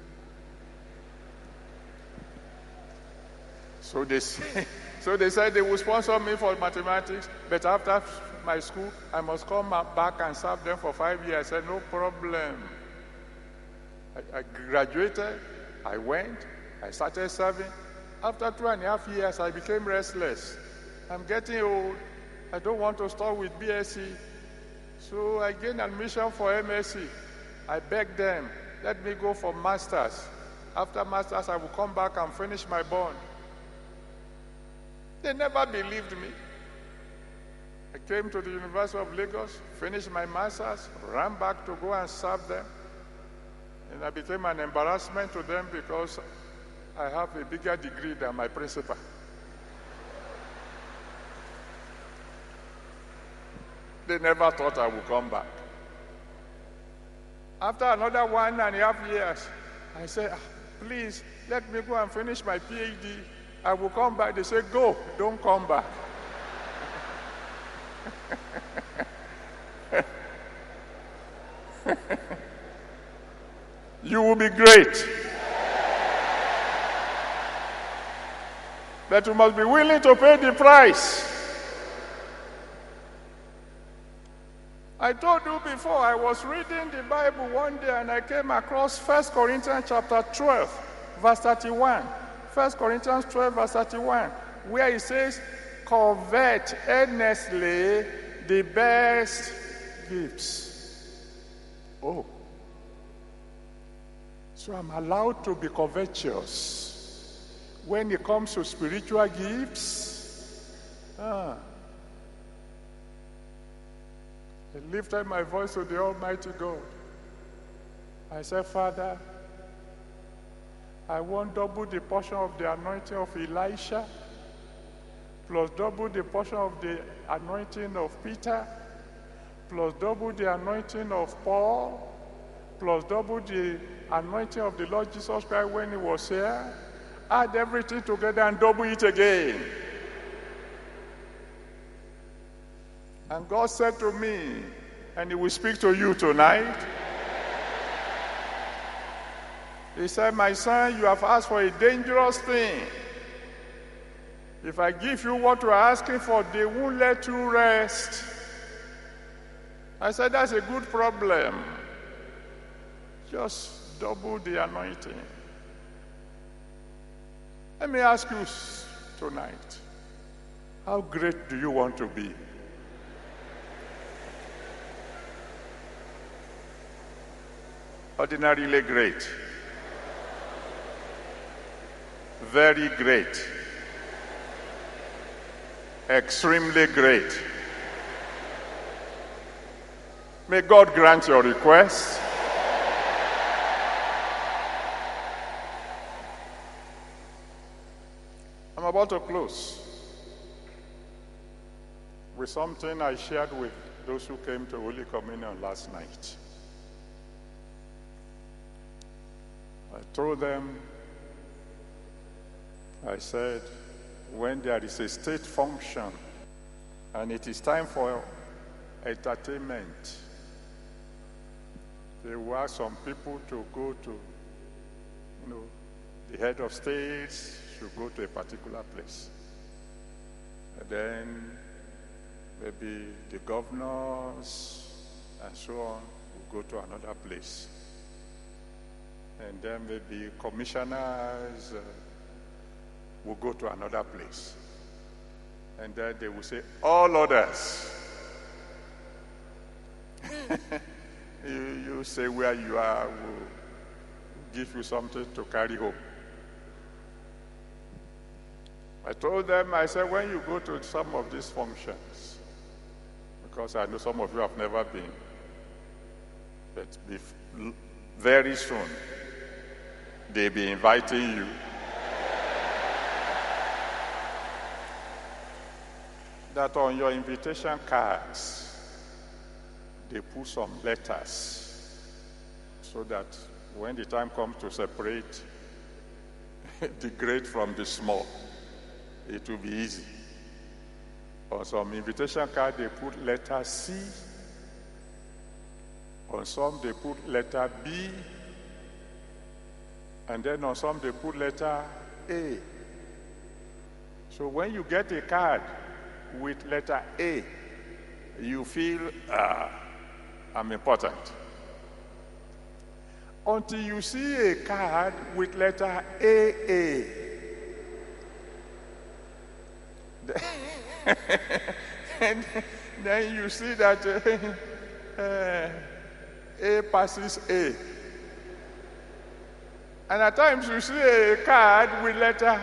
So they said they would sponsor me for mathematics, but after my school, I must come back and serve them for 5 years. I said, no problem. I graduated, I went, I started serving. After 2.5 years, I became restless. I'm getting old. I don't want to start with BSc. So I gained admission for MSc. I begged them, let me go for masters. After masters, I will come back and finish my bond. They never believed me. I came to the University of Lagos, finished my masters, ran back to go and serve them. And I became an embarrassment to them because I have a bigger degree than my principal. They never thought I would come back. After another 1.5 years, I said, please, let me go and finish my PhD. I will come back. They said, go, don't come back. You will be great. But you must be willing to pay the price. I told you before, I was reading the Bible one day and I came across 1 Corinthians chapter 12, verse 31. 1 Corinthians 12, verse 31, where it says, covet earnestly the best gifts. Oh. So I'm allowed to be covetous when it comes to spiritual gifts. I lifted my voice to the Almighty God. I said, Father, I want double the portion of the anointing of Elisha, plus double the portion of the anointing of Peter, plus double the anointing of Paul, plus double the anointing of the Lord Jesus Christ when he was here. Add everything together and double it again. And God said to me, and he will speak to you tonight. He said, my son, you have asked for a dangerous thing. If I give you what you are asking for, they won't let you rest. I said, that's a good problem. Just double the anointing. Let me ask you tonight, how great do you want to be? Ordinarily great. Very great. Extremely great. May God grant your request. I'm about to close with something I shared with those who came to Holy Communion last night. I told them, I said, when there is a state function and it is time for entertainment, they will ask some people to go to, the head of states should go to a particular place. And then maybe the governors and so on will go to another place. And then maybe commissioners will go to another place. And then they will say, all others you say where you are, we'll give you something to carry home. I told them, I said, when you go to some of these functions, because I know some of you have never been, but very soon, they'll be inviting you. That on your invitation cards, they put some letters so that when the time comes to separate the great from the small, it will be easy. On some invitation card, they put letter C. On some, they put letter B. And then on some, they put letter A. So when you get a card with letter A, you feel, I'm important. Until you see a card with letter AA. And then you see that A passes A. And at times you see a card with letter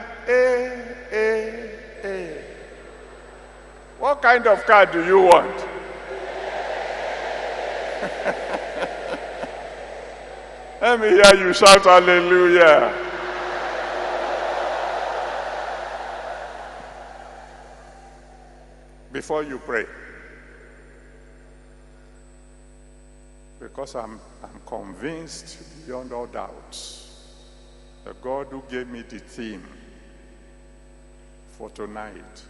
A. What kind of card do you want? Let me hear you shout hallelujah. Before you pray, because I'm convinced beyond all doubts that God who gave me the theme for tonight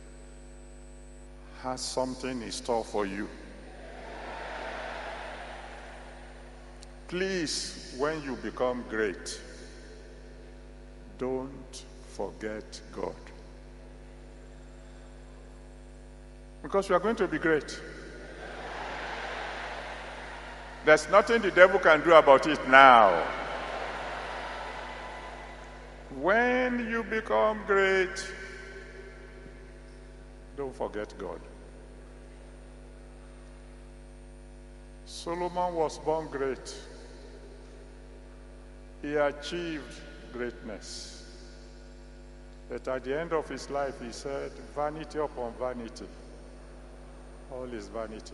has something in store for you. Please, when you become great, don't forget God. Because you are going to be great. There's nothing the devil can do about it now. When you become great, don't forget God. Solomon was born great. He achieved greatness. But at the end of his life, he said, vanity upon vanity. All is vanity.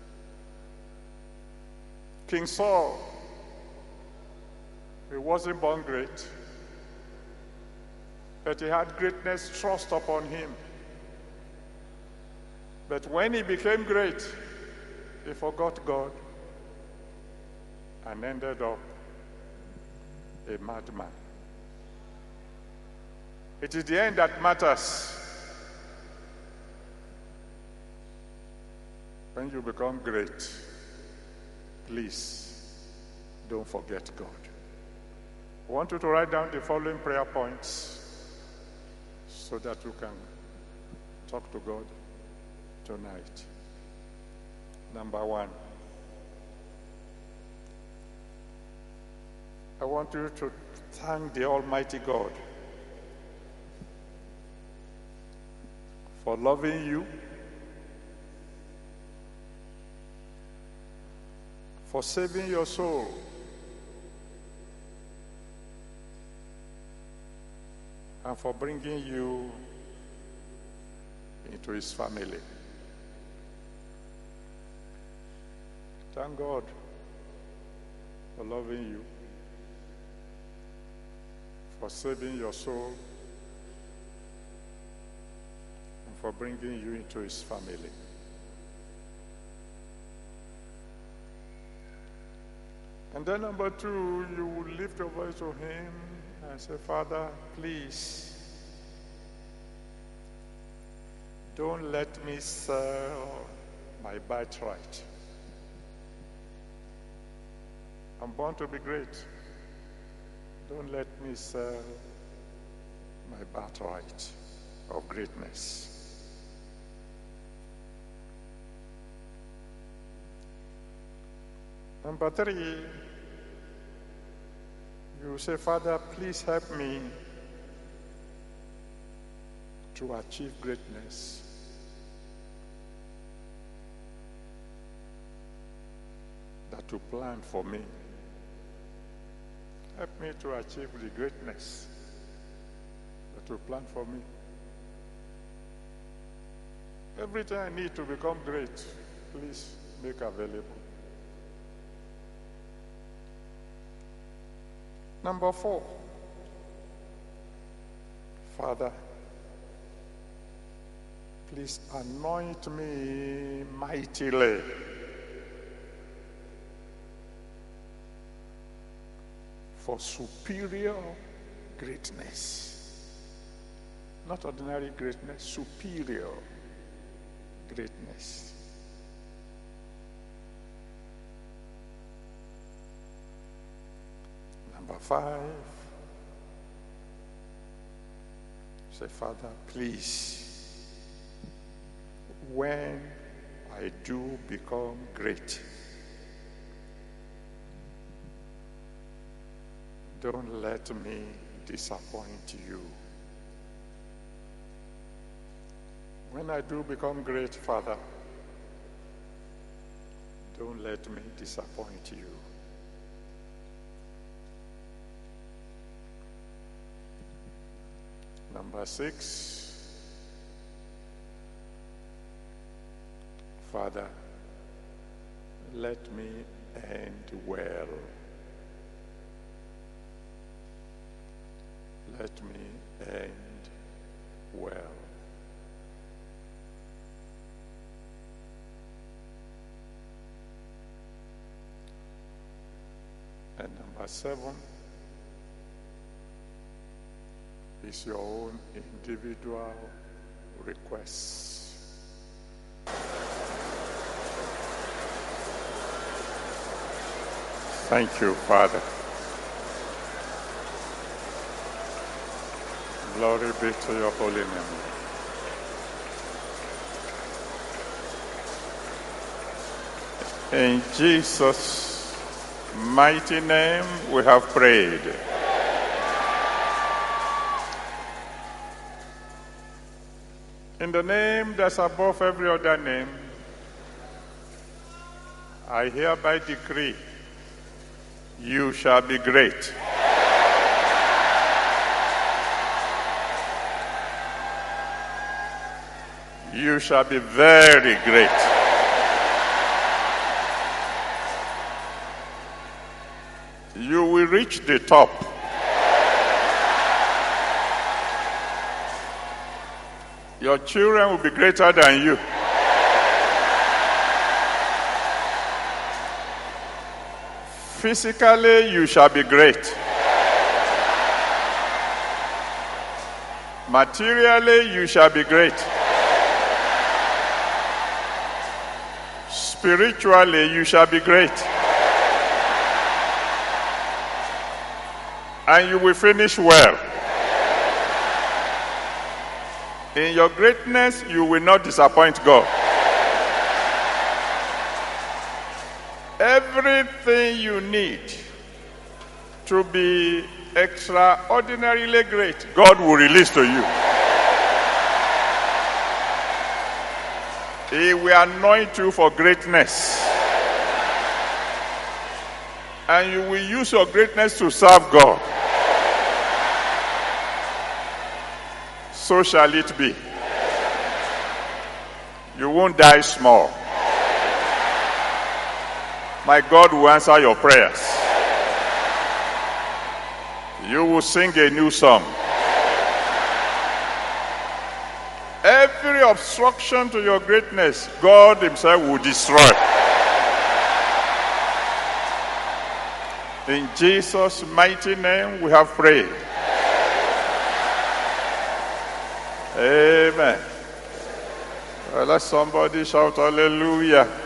King Saul, he wasn't born great, but he had greatness thrust upon him. But when he became great, he forgot God and ended up a madman. It is the end that matters. When you become great, please don't forget God. I want you to write down the following prayer points so that you can talk to God tonight. Number one, I want you to thank the Almighty God for loving you, for saving your soul, and for bringing you into his family. Thank God for loving you, for saving your soul, and for bringing you into his family. And then number two, you will lift your voice to him and say, Father, please, don't let me sell my birthright. I'm born to be great. Don't let me sell my birthright of greatness. Number three, you say, Father, please help me to achieve greatness. to plan for me. Help me to achieve the greatness that you plan for me. Everything I need to become great, please make available. Number 4, Father, please anoint me mightily for superior greatness. Not ordinary greatness, superior greatness. Number 5, say, Father, please, when I do become great, don't let me disappoint you. When I do become great, Father, don't let me disappoint you. Number 6, Father, let me end well. Let me end well. And number 7 is your own individual requests. Thank you, Father. Glory be to your holy name. In Jesus' mighty name we have prayed. In the name that's above every other name, I hereby decree, you shall be great. You shall be very great. You will reach the top. Your children will be greater than you. Physically, you shall be great. Materially, you shall be great. Spiritually, you shall be great. And you will finish well. In your greatness, you will not disappoint God. Everything you need to be extraordinarily great, God will release to you. He will anoint you for greatness. And you will use your greatness to serve God. So shall it be. You won't die small. My God will answer your prayers. You will sing a new song. Every obstruction to your greatness, God himself will destroy. In Jesus' mighty name we have prayed. Amen. Well, let somebody shout hallelujah.